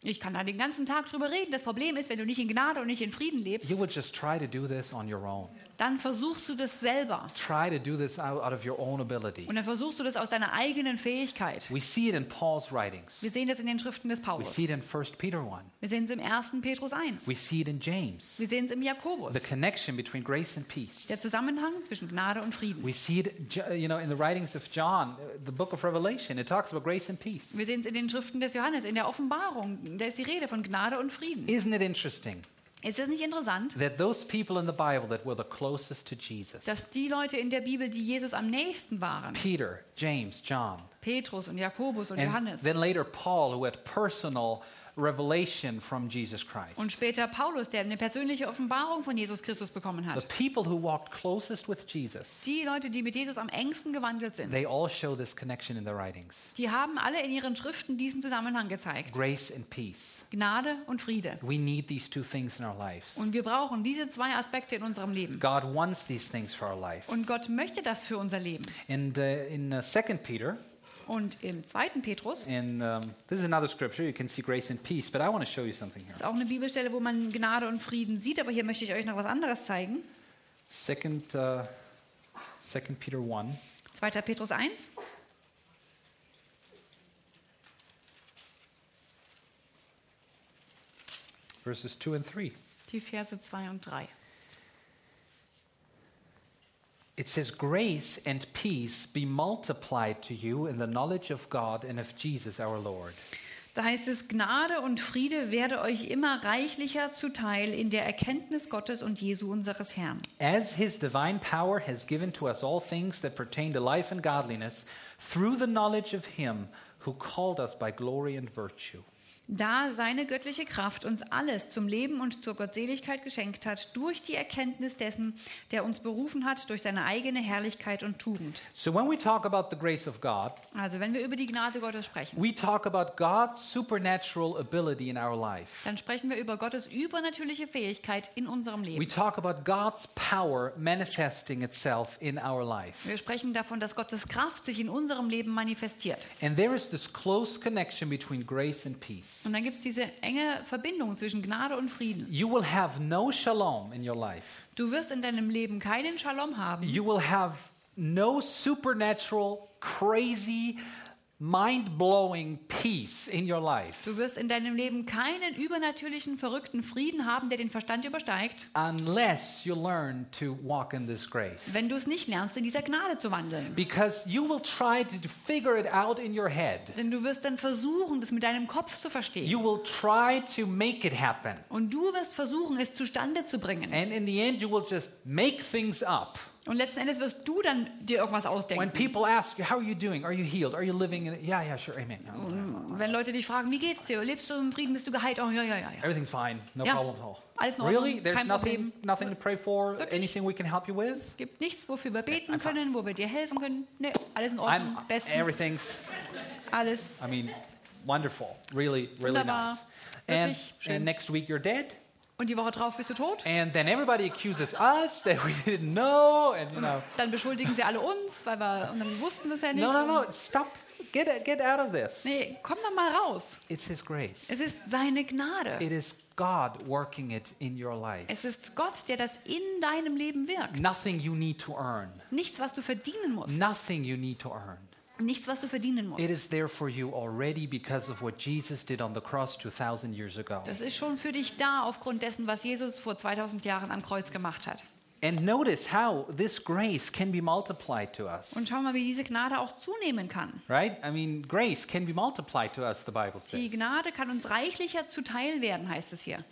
Ich kann da den ganzen Tag drüber reden. Das Problem ist, wenn du nicht in Gnade und nicht in Frieden lebst, you would just try to do this on your own. dann versuchst du das selber. Try to do this out, out of your own ability. Und dann versuchst du das aus deiner eigenen Fähigkeit. We see it in Paul's writings. Wir sehen das in den Schriften des We Paulus. see it in First Peter one. Wir sehen es im ersten Petrus eins. We see it in James. Wir sehen es im Jakobus. The connection between grace and peace. Der Zusammenhang zwischen Gnade und Frieden. We see it, you know, in the writings of John, uh, the book of Revelation. It talks about grace and peace. Wir sehen es in den Schriften des Johannes, in der Offenbarung. Da ist die Rede von Gnade und Frieden. Isn't it interesting Ist das nicht interessant, that those people in the Bible that were the closest to Jesus, dass die Leute in der Bibel, die Jesus am nächsten waren, Peter, James, John, Petrus und Jakobus und and Johannes then later Paul, who had personal revelation from Jesus Christ, und später Paulus, der eine persönliche Offenbarung von Jesus Christus bekommen the hat. people who walked closest with Jesus, Die Leute, die mit Jesus am engsten gewandelt sind, they all show this connection in their writings. die haben alle in ihren Schriften diesen Zusammenhang gezeigt. Grace and peace. Gnade und Friede. We need these two things in our lives. Und wir brauchen diese zwei Aspekte in unserem Leben. God wants these things for our lives. Und Gott möchte das für unser Leben. And uh, in uh, Second Peter, Und im zweiten Petrus and um, this is another scripture, you can see grace and peace, but I want to show you something here. ist auch eine Bibelstelle, wo man Gnade und Frieden sieht, aber hier möchte ich euch noch was anderes zeigen. Second, uh, Second Peter one. zweiter Petrus eins. Verses two and three. Die Verse zwei und drei. It says, grace and peace be multiplied to you in the knowledge of God and of Jesus our Lord. Da heißt es, Gnade und Friede werde euch immer reichlicher zuteil in der Erkenntnis Gottes und Jesu unseres Herrn. As his divine power has given to us all things that pertain to life and godliness, through the knowledge of him who called us by glory and virtue. Da seine göttliche Kraft uns alles zum Leben und zur Gottseligkeit geschenkt hat, durch die Erkenntnis dessen, der uns berufen hat, durch seine eigene Herrlichkeit und Tugend. So when we talk about the grace of God, Also wenn wir über die Gnade Gottes sprechen, we talk about God's supernatural ability in our life. dann sprechen wir über Gottes übernatürliche Fähigkeit in unserem We Leben. talk about God's power manifesting itself in our life. Wir sprechen davon, dass Gottes Kraft sich in unserem Leben manifestiert. And there is this close connection between grace and peace. Und dann gibt es diese enge Verbindung zwischen Gnade und Frieden. You will have no shalom in your life. Du wirst in deinem Leben keinen Shalom haben. You will have no supernatural, crazy, mind-blowing peace in your life Du wirst in deinem Leben keinen übernatürlichen, verrückten Frieden haben, der den Verstand übersteigt, unless you learn to walk in this grace. wenn du es nicht lernst, in dieser Gnade zu wandeln. Because you will try to figure it out in your head. Denn du wirst dann versuchen, das mit deinem Kopf zu verstehen. You will try to make it happen. Und du wirst versuchen, es zustande zu bringen. And in the end, you will just make things up. Und letzten Endes wirst du dann dir irgendwas When ausdenken. people ask you, how are you doing? Are you healed? Are you living in it? Yeah, yeah, sure, amen. Yeah, Und wenn Leute dich fragen, wie geht's dir? Lebst du im Frieden? Bist du geheilt? Oh, ja, ja, ja. ja. everything's fine. No Ja, problem at all. alles in Ordnung, Really? There's kein nothing, Problem. nothing to pray for? Wirklich? Anything we can help you with? Es gibt nichts, wofür wir beten einfach- können, wo wir dir helfen können. Nee, alles in I'm, Ordnung. Bestens. everything's, Alles. I mean, wonderful. Really, really Wunderbar. nice. And, Wirklich schön. and next week you're dead. Und die Woche drauf bist du tot. And then everybody accuses us that we didn't know. And, you know, Dann beschuldigen sie alle uns, weil wir, und dann wussten wir es ja nicht. no, no, no, Und- stop. Get, get out of this. Nee, komm doch mal raus. It's His grace. Es ist seine Gnade. It is God working it in your life. Es ist Gott, der das in deinem Leben wirkt. Nothing you need to earn. Nichts, was du verdienen musst. Nothing you need to earn. Nichts, was du verdienen It musst. is there for you already because of what Jesus did on the cross two thousand years ago. Das ist schon für dich da, aufgrund dessen, was Jesus vor zweitausend Jahren am Kreuz gemacht hat. And notice how this grace can be multiplied to us. Und schau mal, wie diese Gnade auch zunehmen kann. Right? I mean, grace can be multiplied to us, the Bible Die says. Gnade kann uns reichlicher zuteil werden, heißt es hier.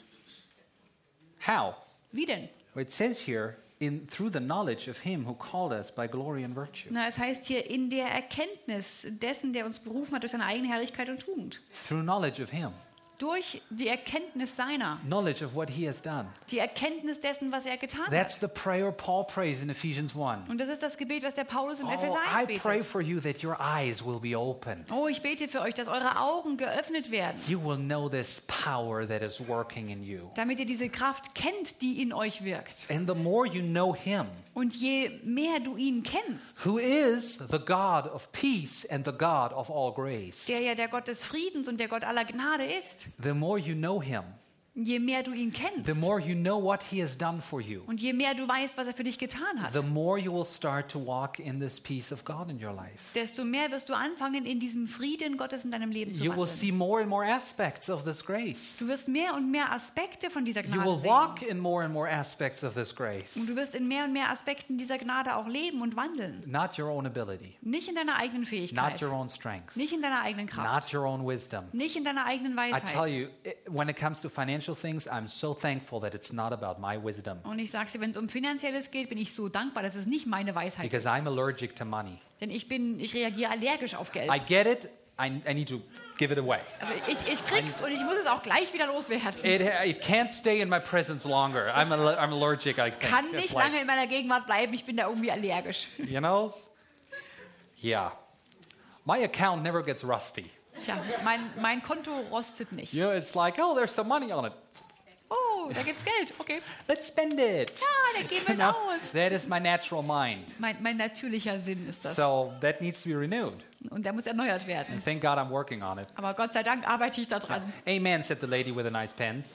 How? Wie denn? Well, it says here, in through the knowledge of him who called us by glory and virtue. Na, es heißt hier, in der Erkenntnis dessen, der uns berufen hat durch seine eigene Herrlichkeit und Tugend. Through knowledge of him. Durch die Erkenntnis seiner. Knowledge of what he has done. Die Erkenntnis dessen, was er getan That's hat. the prayer Paul prays in Ephesians one. Und das ist das Gebet, was der Paulus im Oh, Epheser I eins pray betet. for you that your eyes will be open. Oh, ich bete für euch, dass eure Augen geöffnet werden, You will know this power that is working in you. damit ihr diese Kraft kennt, die in euch wirkt. And the more you know him, Und je mehr du ihn kennst, who is the God of peace and the God of all grace, der ja der Gott des Friedens und der Gott aller Gnade ist, the more you know him, je mehr du ihn kennst the more you know what he has done for you, und je mehr du weißt, was er für dich getan hat, the more you will start to walk in this peace of God in your life. desto mehr wirst du anfangen, in diesem Frieden Gottes in deinem Leben zu You will wandeln. see more and more aspects of this grace. Du wirst mehr und mehr Aspekte von dieser You Gnade will sehen. walk in more and more aspects of this grace. Und du wirst in mehr und mehr Aspekten dieser Gnade auch leben und wandeln. Not your own ability, Nicht in deiner eigenen not Fähigkeit, your own strength, nicht in deiner eigenen Kraft, not your own wisdom. nicht in deiner eigenen I tell Weisheit. you, it- when it comes to financial things, I'm so thankful that it's not about my wisdom Und ich sage dir, wenn es um Finanzielles geht, bin ich so dankbar, dass es nicht meine Weisheit because ist. I'm allergic to money. Denn ich bin, ich reagiere allergisch auf Geld. I get it. I, I need to give it away. Also ich, ich krieg's und ich muss es auch gleich wieder loswerden. It, it can't stay in my presence longer. I'm, aller- I'm allergic, I think. Kann It's nicht like, lange in meiner Gegenwart bleiben, ich bin da irgendwie allergisch. you know? Yeah. My account never gets rusty. Tja, mein, mein Konto rostet nicht. You know, it's like, oh, there's some money on it. Oh, da gibt's Geld, okay. Let's spend it. Ja, dann geben wir You es know, aus. that is my natural mind. Mein, mein natürlicher Sinn ist das. So that needs to be renewed. Und der muss erneuert werden. And thank God I'm working on it. Aber Gott sei Dank arbeite ich da dran. Amen, said the lady with the nice pens.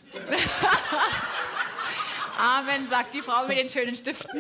Amen, sagt die Frau mit den schönen Stiften.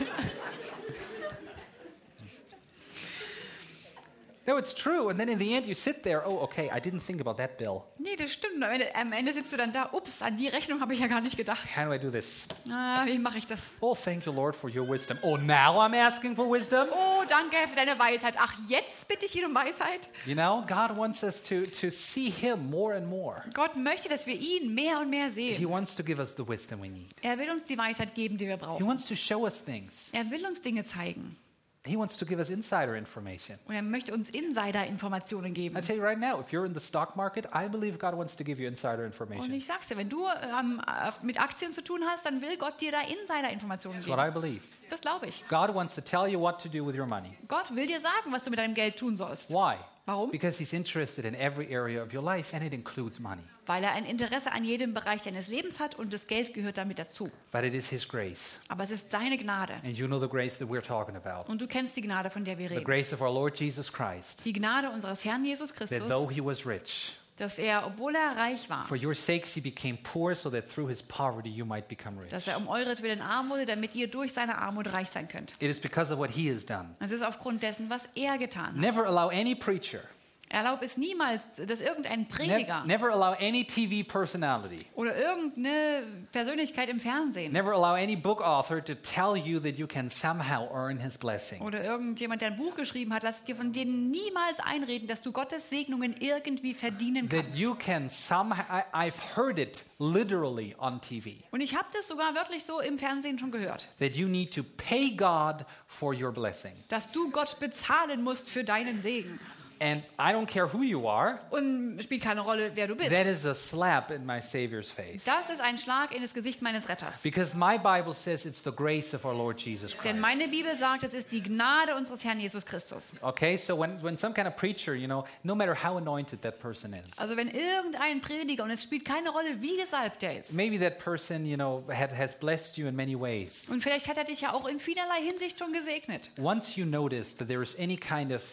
No, it's true. And then in the end, you sit there. Oh, okay, I didn't think about that bill. Nee, das stimmt. Am Ende, am Ende sitzt du dann da. Ups, an die Rechnung habe ich ja gar nicht gedacht. How do I do this? Ah, wie mache ich das? Oh, thank you, Lord, for your wisdom. Oh, now I'm asking for wisdom? Oh, danke für deine Weisheit. Ach, jetzt bitte ich ihn um Weisheit. You know, God wants us to, to see Him more and more. Gott möchte, dass wir ihn mehr und mehr He sehen. wants to give us the wisdom we need. Er will uns die Weisheit geben, die wir He brauchen. wants to show us things. Er will uns Dinge zeigen. He wants to give us insider information. Und er möchte uns Insider-Informationen I geben. tell you right now, if you're in the stock market, I believe God wants to give you insider Und information. ich sag's dir, wenn du ähm, mit Aktien zu tun hast, dann will Gott dir da Insider-Informationen That's what geben. I believe. Das glaube ich. God wants to tell you what to do with your money. Gott will dir sagen, was du mit deinem Geld tun sollst. Why? Warum? Because He's interested in every area of your life, and it includes money. Weil er ein Interesse an jedem Bereich deines Lebens hat und das Geld gehört damit dazu. But it is His grace. Aber es ist seine Gnade. And you know the grace that we're talking about. Und du kennst die Gnade, von der wir The reden. grace of our Lord Jesus Christ. Die Gnade unseres Herrn Jesus That Christus, though He was rich, dass er, obwohl er reich war, for your sakes He became poor, so that through His poverty you might become rich. dass er um euretwillen arm wurde, damit ihr durch seine Armut reich sein könnt. It is because of what He has done. Es ist aufgrund dessen, was er getan hat. Never allow any preacher, Erlaub es niemals, dass irgendein ne- Prediger never allow any T V personality, oder irgendeine Persönlichkeit im Fernsehen never allow any book author to tell you that you can somehow earn His blessing. oder irgendjemand, der ein Buch geschrieben hat, lass dir von denen niemals einreden, dass du Gottes Segnungen irgendwie verdienen That kannst. you can somehow, I, I've heard it literally on T V, Und ich habe das sogar wirklich so im Fernsehen schon gehört, that you need to pay God for your blessing. dass du Gott bezahlen musst für deinen Segen. And I don't care who you are, Und es spielt keine Rolle, wer du bist. that is a slap in my Savior's face. Das ist ein Schlag in das Gesicht meines Retters. Because my Bible says it's the grace of our Lord Jesus Denn Christ. meine Bibel sagt, es ist die Gnade unseres Herrn Jesus Christus. Okay, so when, when some kind of preacher, you know, no matter how anointed that person is, Also wenn irgendein Prediger, und es spielt keine Rolle, wie gesalbt er ist, maybe that person, you know, had, has blessed you in many ways. und vielleicht hat er dich ja auch in vielerlei Hinsicht schon gesegnet. Once you notice that there is any kind of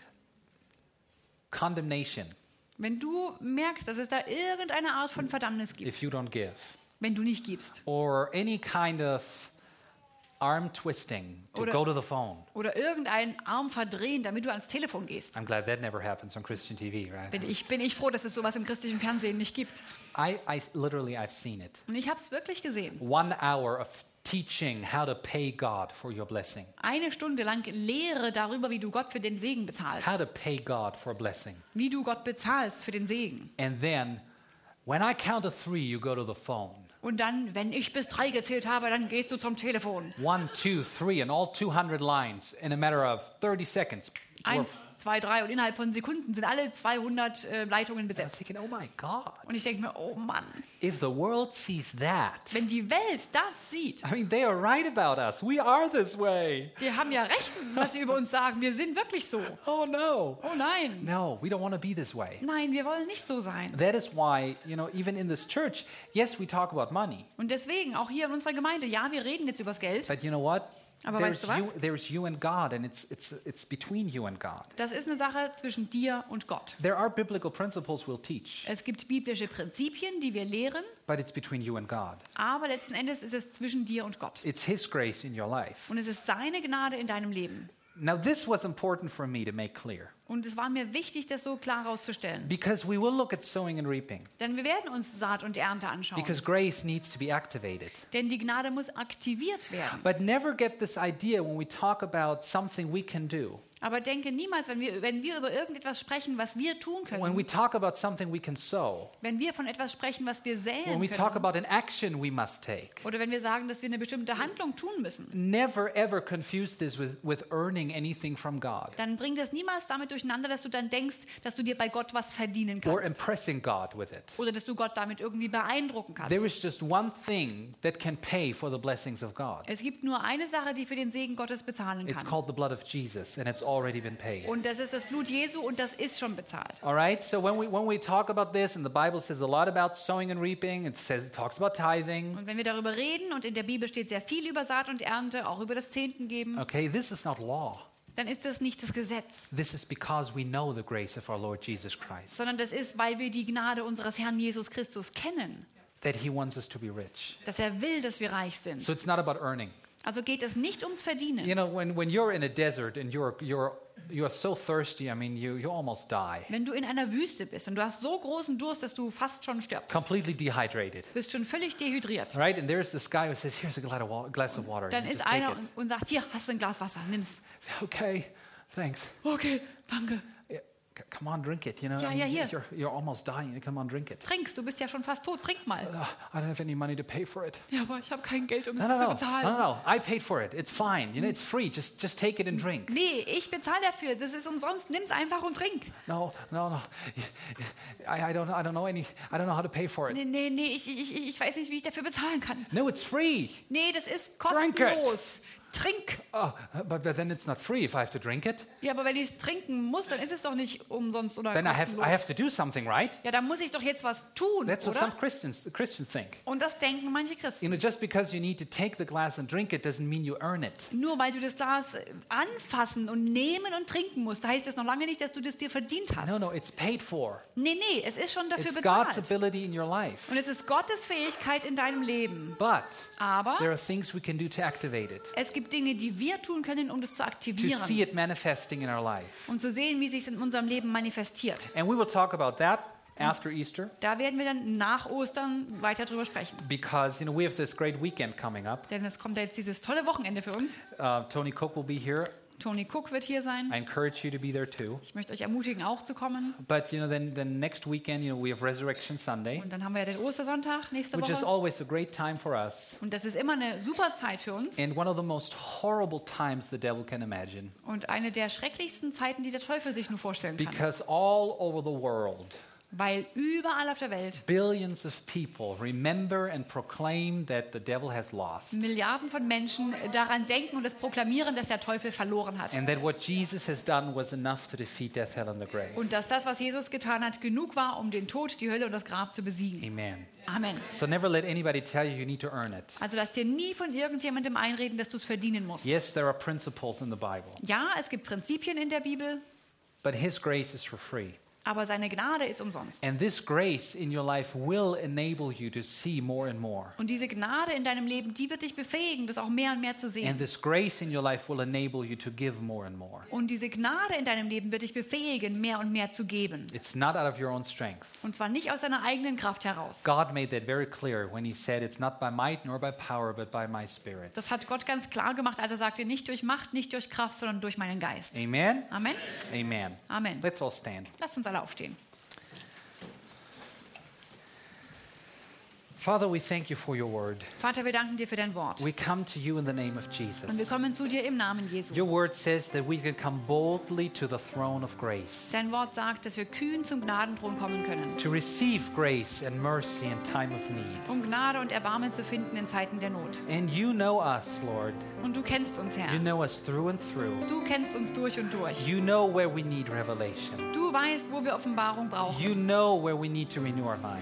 condemnation Wenn du merkst, dass es da irgendeine Art von Verdammnis gibt, if you don't give, wenn du nicht gibst, or any kind of arm twisting to Oder- go to the phone. oder irgendeinen Arm verdrehen, damit du ans Telefon gehst, I'm glad that never happens on Christian T V, right? bin ich, bin ich froh, dass es sowas im christlichen Fernsehen nicht gibt. I, I literally, I've seen it. Und ich habe es wirklich gesehen. One hour of teaching how to pay God for your blessing, Eine Stunde lang Lehre darüber, wie du Gott für den Segen bezahlst. how to pay God for a blessing. Wie du Gott bezahlst für den Segen. And then, when I count to three, you go to the phone. Und dann, wenn ich bis drei gezählt habe, dann gehst du zum Telefon. One, two, three, and all two hundred lines in a matter of thirty seconds. Eins, zwei, drei und innerhalb von Sekunden sind alle zweihundert äh, Leitungen I'm besetzt. thinking, oh my God, Und ich denke mir, oh Mann, if the world sees that, wenn die Welt das sieht, I mean, they are right about us. We are this way. die haben ja recht, was sie über uns sagen. Wir sind wirklich so. Oh no. Oh nein, No, we don't want to be this way. nein, wir wollen nicht so sein. That is why, you know, even in this church, yes, we talk about money, Und deswegen, auch hier in unserer Gemeinde, ja, wir reden jetzt übers Geld, but you know what? Aber there's weißt du was? you, there's you and God, and it's, it's, it's between you and God. Das ist eine Sache zwischen dir und Gott. There are biblical principles we'll teach, Es gibt biblische Prinzipien, die wir lehren, but it's between you and God. aber letzten Endes ist es zwischen dir und Gott. It's His grace in your life. Und es ist seine Gnade in deinem Leben. Now, this was important for me to make clear, Und es war mir wichtig, das so klar herauszustellen. because we will look at sowing and reaping, Denn wir werden uns Saat und Ernte anschauen. because grace needs to be activated. Denn die Gnade muss aktiviert werden. But never get this idea when we talk about something we can do. Aber denke niemals, wenn wir, wenn wir über irgendetwas sprechen, was wir tun When we können, talk about something we can sow, wenn wir von etwas sprechen, was wir when säen we talk können, about an action we must take, oder wenn wir sagen, dass wir eine bestimmte Handlung tun müssen, never ever confuse this with, with earning anything from God dann bring das niemals damit durcheinander, dass du dann denkst, dass du dir bei Gott was verdienen or kannst. impressing God with it. Oder dass du Gott damit irgendwie beeindrucken kannst. There is just one thing that can pay for the blessings of God. Es gibt nur eine Sache, die für den Segen Gottes bezahlen It's kann. called the blood of Jesus, and it's already been paid. Und das ist das Blut Jesu und das ist schon bezahlt. All right, so when we when we talk about this, and the Bible says a lot about sowing and reaping, it says it talks about tithing. Und wenn wir darüber reden, und in der Bibel steht sehr viel über Saat und Ernte, auch über das Zehnten geben, Okay, this is not law. dann ist das nicht das Gesetz, This is because we know the grace of our Lord Jesus Christ, sondern das ist, weil wir die Gnade unseres Herrn Jesus Christus kennen, that He wants us to be rich. dass er will, dass wir reich sind. So it's not about earning. Also geht es nicht ums Verdienen. You know, when, when you're in a desert and you're you're you're so thirsty, I mean, you you almost die, Wenn du in einer Wüste bist und du hast so großen Durst, dass du fast schon stirbst, completely dehydrated, bist schon völlig dehydriert, right? And there's this guy who says, "Here's a glass of wa- glass of water." dann and ist just take einer it. und, und sagt, hier, hast du ein Glas Wasser, nimm's. Okay, thanks. Okay, danke. Yeah, c- come on, drink it. You know, Yeah, I mean, yeah, here. you're you're almost dying. Come on, drink it. Trinkst, du bist ja schon fast tot, trink mal. Uh, I don't have any money to pay for it. Ja, aber ich habe kein Geld, um es No, no, zu no, no, bezahlen. no, no. I paid for it. It's fine. You know, it's free. Just just take it and drink. Nee, ich bezahle dafür, das ist umsonst, nimm's einfach und trink. No, no, no. I, I don't I don't know any. I don't know how to pay for it. Nee, nee, nee, ich, ich, ich weiß nicht, wie ich dafür bezahlen kann. No, it's free. Nee, das ist Drink it. kostenlos. Trink. Oh, but, but then it's not free if I have to drink it. Ja, aber wenn ich es trinken muss, dann ist es doch nicht umsonst oder Then I have kostenlos. I have to do something, right? Ja, dann muss ich doch jetzt was tun, That's what some oder? Christians Christians think. Und das denken manche Christen. You know, just because you need to take the glass and drink it doesn't mean you earn it. Nur weil du das Glas äh, anfassen und nehmen und trinken musst, heißt das noch lange nicht, dass du das dir verdient hast. No, no, it's paid for. Nee, nee, es ist schon dafür It's God's bezahlt. ability in your life. Und es ist Gottes Fähigkeit in deinem Leben. But Aber there are things we can do to activate it, es gibt Dinge, die wir tun können, um das zu to see aktivieren it manifesting in our life. und zu sehen, wie sich es in unserem Leben manifestiert. And we will talk about that after Easter, Da werden wir dann nach Ostern weiter drüber sprechen. because you know we have this great weekend coming up. Denn es kommt ja jetzt dieses tolle Wochenende für uns. Uh, Tony Cook will be here. Tony Cook wird hier sein. I encourage you to be there too. Ich möchte euch ermutigen, auch zu kommen. But you know, then then next weekend, you know, we have Resurrection Sunday, Und dann haben wir ja den Ostersonntag nächste which is Woche. always a great time for us, Und das ist immer eine super Zeit für uns. and one of the most horrible times the devil can imagine, Und eine der schrecklichsten Zeiten, die der Teufel sich nur vorstellen kann. because all over the world, Weil überall auf der Welt billions of people remember and proclaim that the devil has lost, Milliarden von Menschen daran denken und es proklamieren, dass der Teufel verloren hat. and that what Jesus has done was enough to defeat death, hell, and the grave. Und dass das, was Jesus getan hat, genug war, um den Tod, die Hölle und das Grab zu besiegen. Amen. Amen. So never let anybody tell you you need to earn it. Also lass dir nie von irgendjemandem einreden, dass du es verdienen musst. Yes, there are principles in the Bible, Ja, es gibt Prinzipien in der Bibel, but His grace is for free. aber seine Gnade ist umsonst. And this grace in your life will enable you to see more and more. Und diese Gnade in deinem Leben, die wird dich befähigen, das auch mehr und mehr zu And sehen. this grace in your life will enable you to give more and more. Und diese Gnade in deinem Leben wird dich befähigen, mehr und mehr zu geben. It's not out of your own strength. Und zwar nicht aus deiner eigenen Kraft heraus. God made that very clear when He said, "It's not by might nor by power, but by my Spirit." Das hat Gott ganz klar gemacht, als er sagte, nicht durch Macht, nicht durch Kraft, sondern durch meinen Geist. Amen? Amen. Amen. Amen. Let's all stand. Lasst uns alle aufstehen. Father, we thank you for your word. Vater, wir danken dir für dein Wort. We come to you in the name of Und wir Jesus. kommen zu dir im Namen Jesu. Your word says that we can come boldly to the throne of grace, Dein Wort sagt, dass wir kühn zum Gnadenthron kommen können, to receive grace and mercy in time of need. um Gnade und Erbarmen zu finden in Zeiten der Not. And you know us, Lord. Und du kennst uns, You Herr. know us through and through. Du kennst uns durch und durch. You know where we need revelation. Du weißt, wo wir Offenbarung brauchen. You know where we need to renew our minds. Du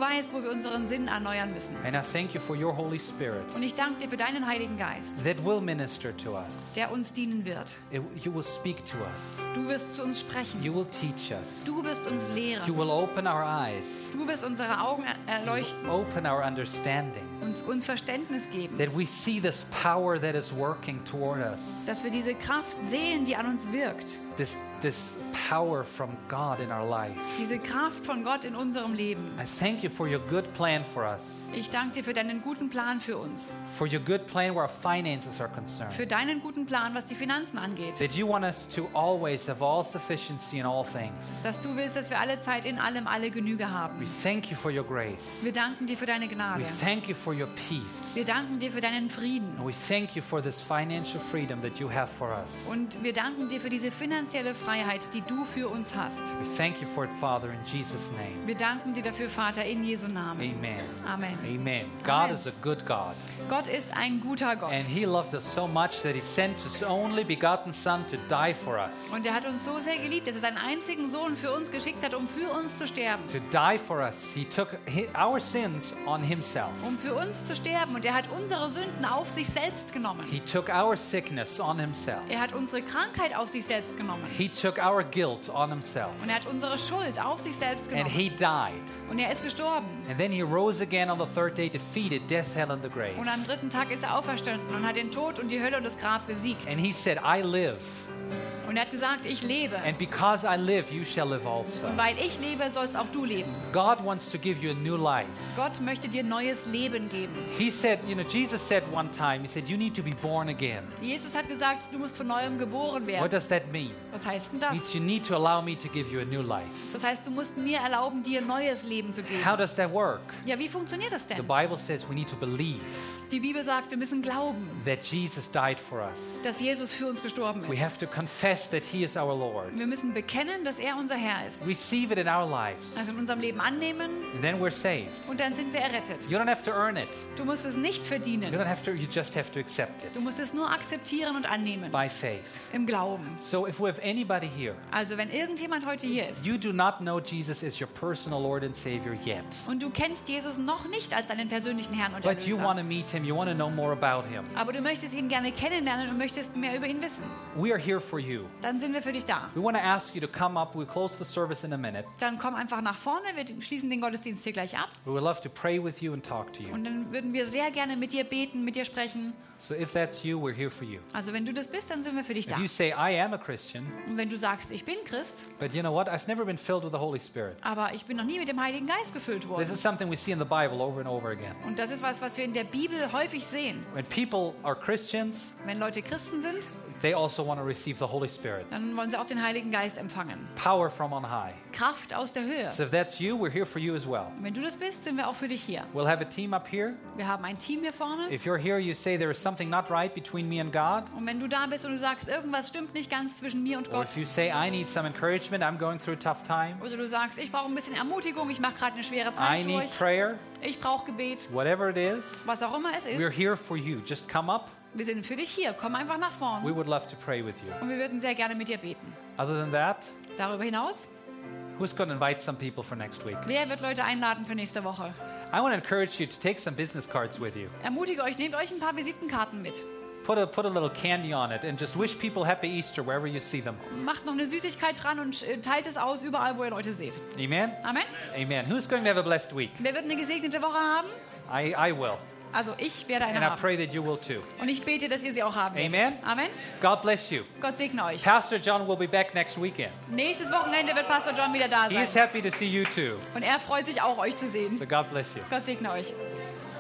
weißt, wo wir unseren Sinn erneuern müssen. And I thank you for your Holy Spirit Und ich danke dir für deinen Heiligen Geist, that will minister to us. der uns dienen wird. It- you will speak to us. Du wirst zu uns sprechen. You will teach us. Du wirst uns You lehren. will open our eyes, Du wirst unsere Augen er- erleuchten, open our understanding, uns, uns Verständnis geben, that we see this power that is working toward us, dass wir diese Kraft sehen, die an uns wirkt. this, this power from God in our life. Diese Kraft von Gott in unserem Leben. I thank you for your good plan for us, Ich danke dir für deinen guten Plan für uns. for your good plan where our finances are concerned, Für deinen guten Plan, was die Finanzen angeht. that you want us to always have all sufficiency in all things. Dass du willst, dass wir alle Zeit in allem alle Genüge We haben. thank you for your grace. Wir danken dir für deine Gnade. We thank you for your peace. Wir danken dir für deinen Frieden. And we thank you for this financial freedom that you have for us. Und wir danken dir für diese finanzielle Freiheit, die du für uns hast. We thank you for it, Father, in Jesus' name. Wir danken dir dafür, Vater, in Jesu Namen. Amen. Amen. Amen. God Amen. is a good God. Gott ist ein guter Gott. And He loved us so much that He sent His only begotten Son to die for us. Und er hat uns so sehr geliebt, dass er seinen einzigen Sohn für uns geschickt hat, um für uns zu sterben. To die for us. He took hi- our sins on Himself. Um für uns zu sterben. Und er hat unsere Sünden auf sich selbst genommen. He took our sickness on Himself. Er hat unsere Krankheit auf sich selbst genommen. He took our guilt on Himself. Und er hat unsere Schuld auf sich selbst And genommen. He died. Und er ist gestorben. And then He rose again on the third day, defeated death, hell, and the grave. Und am dritten Tag ist er auferstanden und hat den Tod und die Hölle und das Grab besiegt. And He said, I live. Und er hat gesagt, ich lebe. And because I live, you shall live also. Und weil ich lebe, sollst auch du leben. God wants to give you a new life. Gott möchte dir neues Leben geben. He said, you know, Jesus said one time, He said, you need to be born again. Jesus hat gesagt, du musst von neuem geboren What werden. does that mean? Was heißt denn It das? means you need to allow me to give you a new life. Das heißt, du musst mir erlauben, dir neues Leben zu geben. How does that work? Ja, wie funktioniert das The denn? Bible says we need to believe Die Bibel sagt, wir müssen glauben, that Jesus died for us. dass Jesus für uns gestorben We ist. have to confess that He is our Lord. Wir müssen bekennen, dass er unser Herr ist. Receive it in our lives. Also in unserem Leben annehmen And then we're saved. und dann sind wir errettet. You don't have to earn it. Du musst es nicht You verdienen. don't have to, you just have to accept it Du musst es nur akzeptieren und annehmen. by faith. Im Glauben. So if we have anybody here, Also wenn irgendjemand heute hier ist you do not know Jesus as your personal Lord and Savior yet, und du kennst Jesus noch nicht als deinen persönlichen Herrn und but you want Erlöser, to meet Him, you want to know more about Him, aber du möchtest ihn gerne kennenlernen und möchtest mehr über ihn wissen, we are here for you. dann sind wir für dich da. We want to ask you to come up. We'll close the service in a minute. Dann komm einfach nach vorne, wir schließen den Gottesdienst hier gleich ab We would love to pray with you and talk to you. und dann würden wir sehr gerne mit dir beten, mit dir sprechen. So if that's you, we're here for you. Also wenn du das bist, dann sind wir für dich da. If you say, I am a Christian, Und wenn du sagst, ich bin Christ, but you know what? I've never been filled with the Holy Spirit. aber ich bin noch nie mit dem Heiligen Geist gefüllt This worden. is something we see in the Bible over and over again. Und das ist was, was wir in der Bibel häufig sehen. When people are Christians, Wenn Leute Christen sind, they also want to receive the Holy Spirit. dann wollen sie auch den Heiligen Geist empfangen. Power from on high. Kraft aus der Höhe. So if that's you, we're here for you as well. Und wenn du das bist, sind wir auch für dich hier. We'll have a team up here. Wir haben ein Team hier vorne. If you're here, you say there is something not right between me and God. Und wenn du da bist und du sagst, irgendwas stimmt nicht ganz zwischen mir und Or Gott, if you say, I need some encouragement, I'm going through a tough time. oder du sagst, ich brauche ein bisschen Ermutigung, ich mache gerade eine schwere I Zeit need durch, prayer. ich brauche Gebet, Whatever it is, was auch immer es we're ist, here for you. Just come up. wir sind für dich hier. Komm einfach nach We vorne would love to pray with you. und wir würden sehr gerne mit dir beten. Other than that, Darüber hinaus, who's going to invite some people for next week? wer wird Leute einladen für nächste Woche? I want to encourage you to take some business cards with you. Ermutige euch, nehmt euch ein paar Visitenkarten mit. Put a, put a little candy on it and just wish people happy Easter wherever you see them. Macht noch eine Süßigkeit dran und äh, teilt es aus überall, wo ihr Leute seht. Amen? Amen. Amen. Who's going to have a blessed week? Wer wird eine gesegnete Woche haben? I, I will. Also ich werde eine And I haben. pray that you will too. Und ich bete, dass ihr sie auch haben werdet. Amen. Amen. God bless you. Gott segne euch. Pastor John will be back next weekend. Nächstes Wochenende wird Pastor John wieder da He is sein. happy to see you too. Und er freut sich auch, euch zu sehen. So God bless you. Gott segne euch.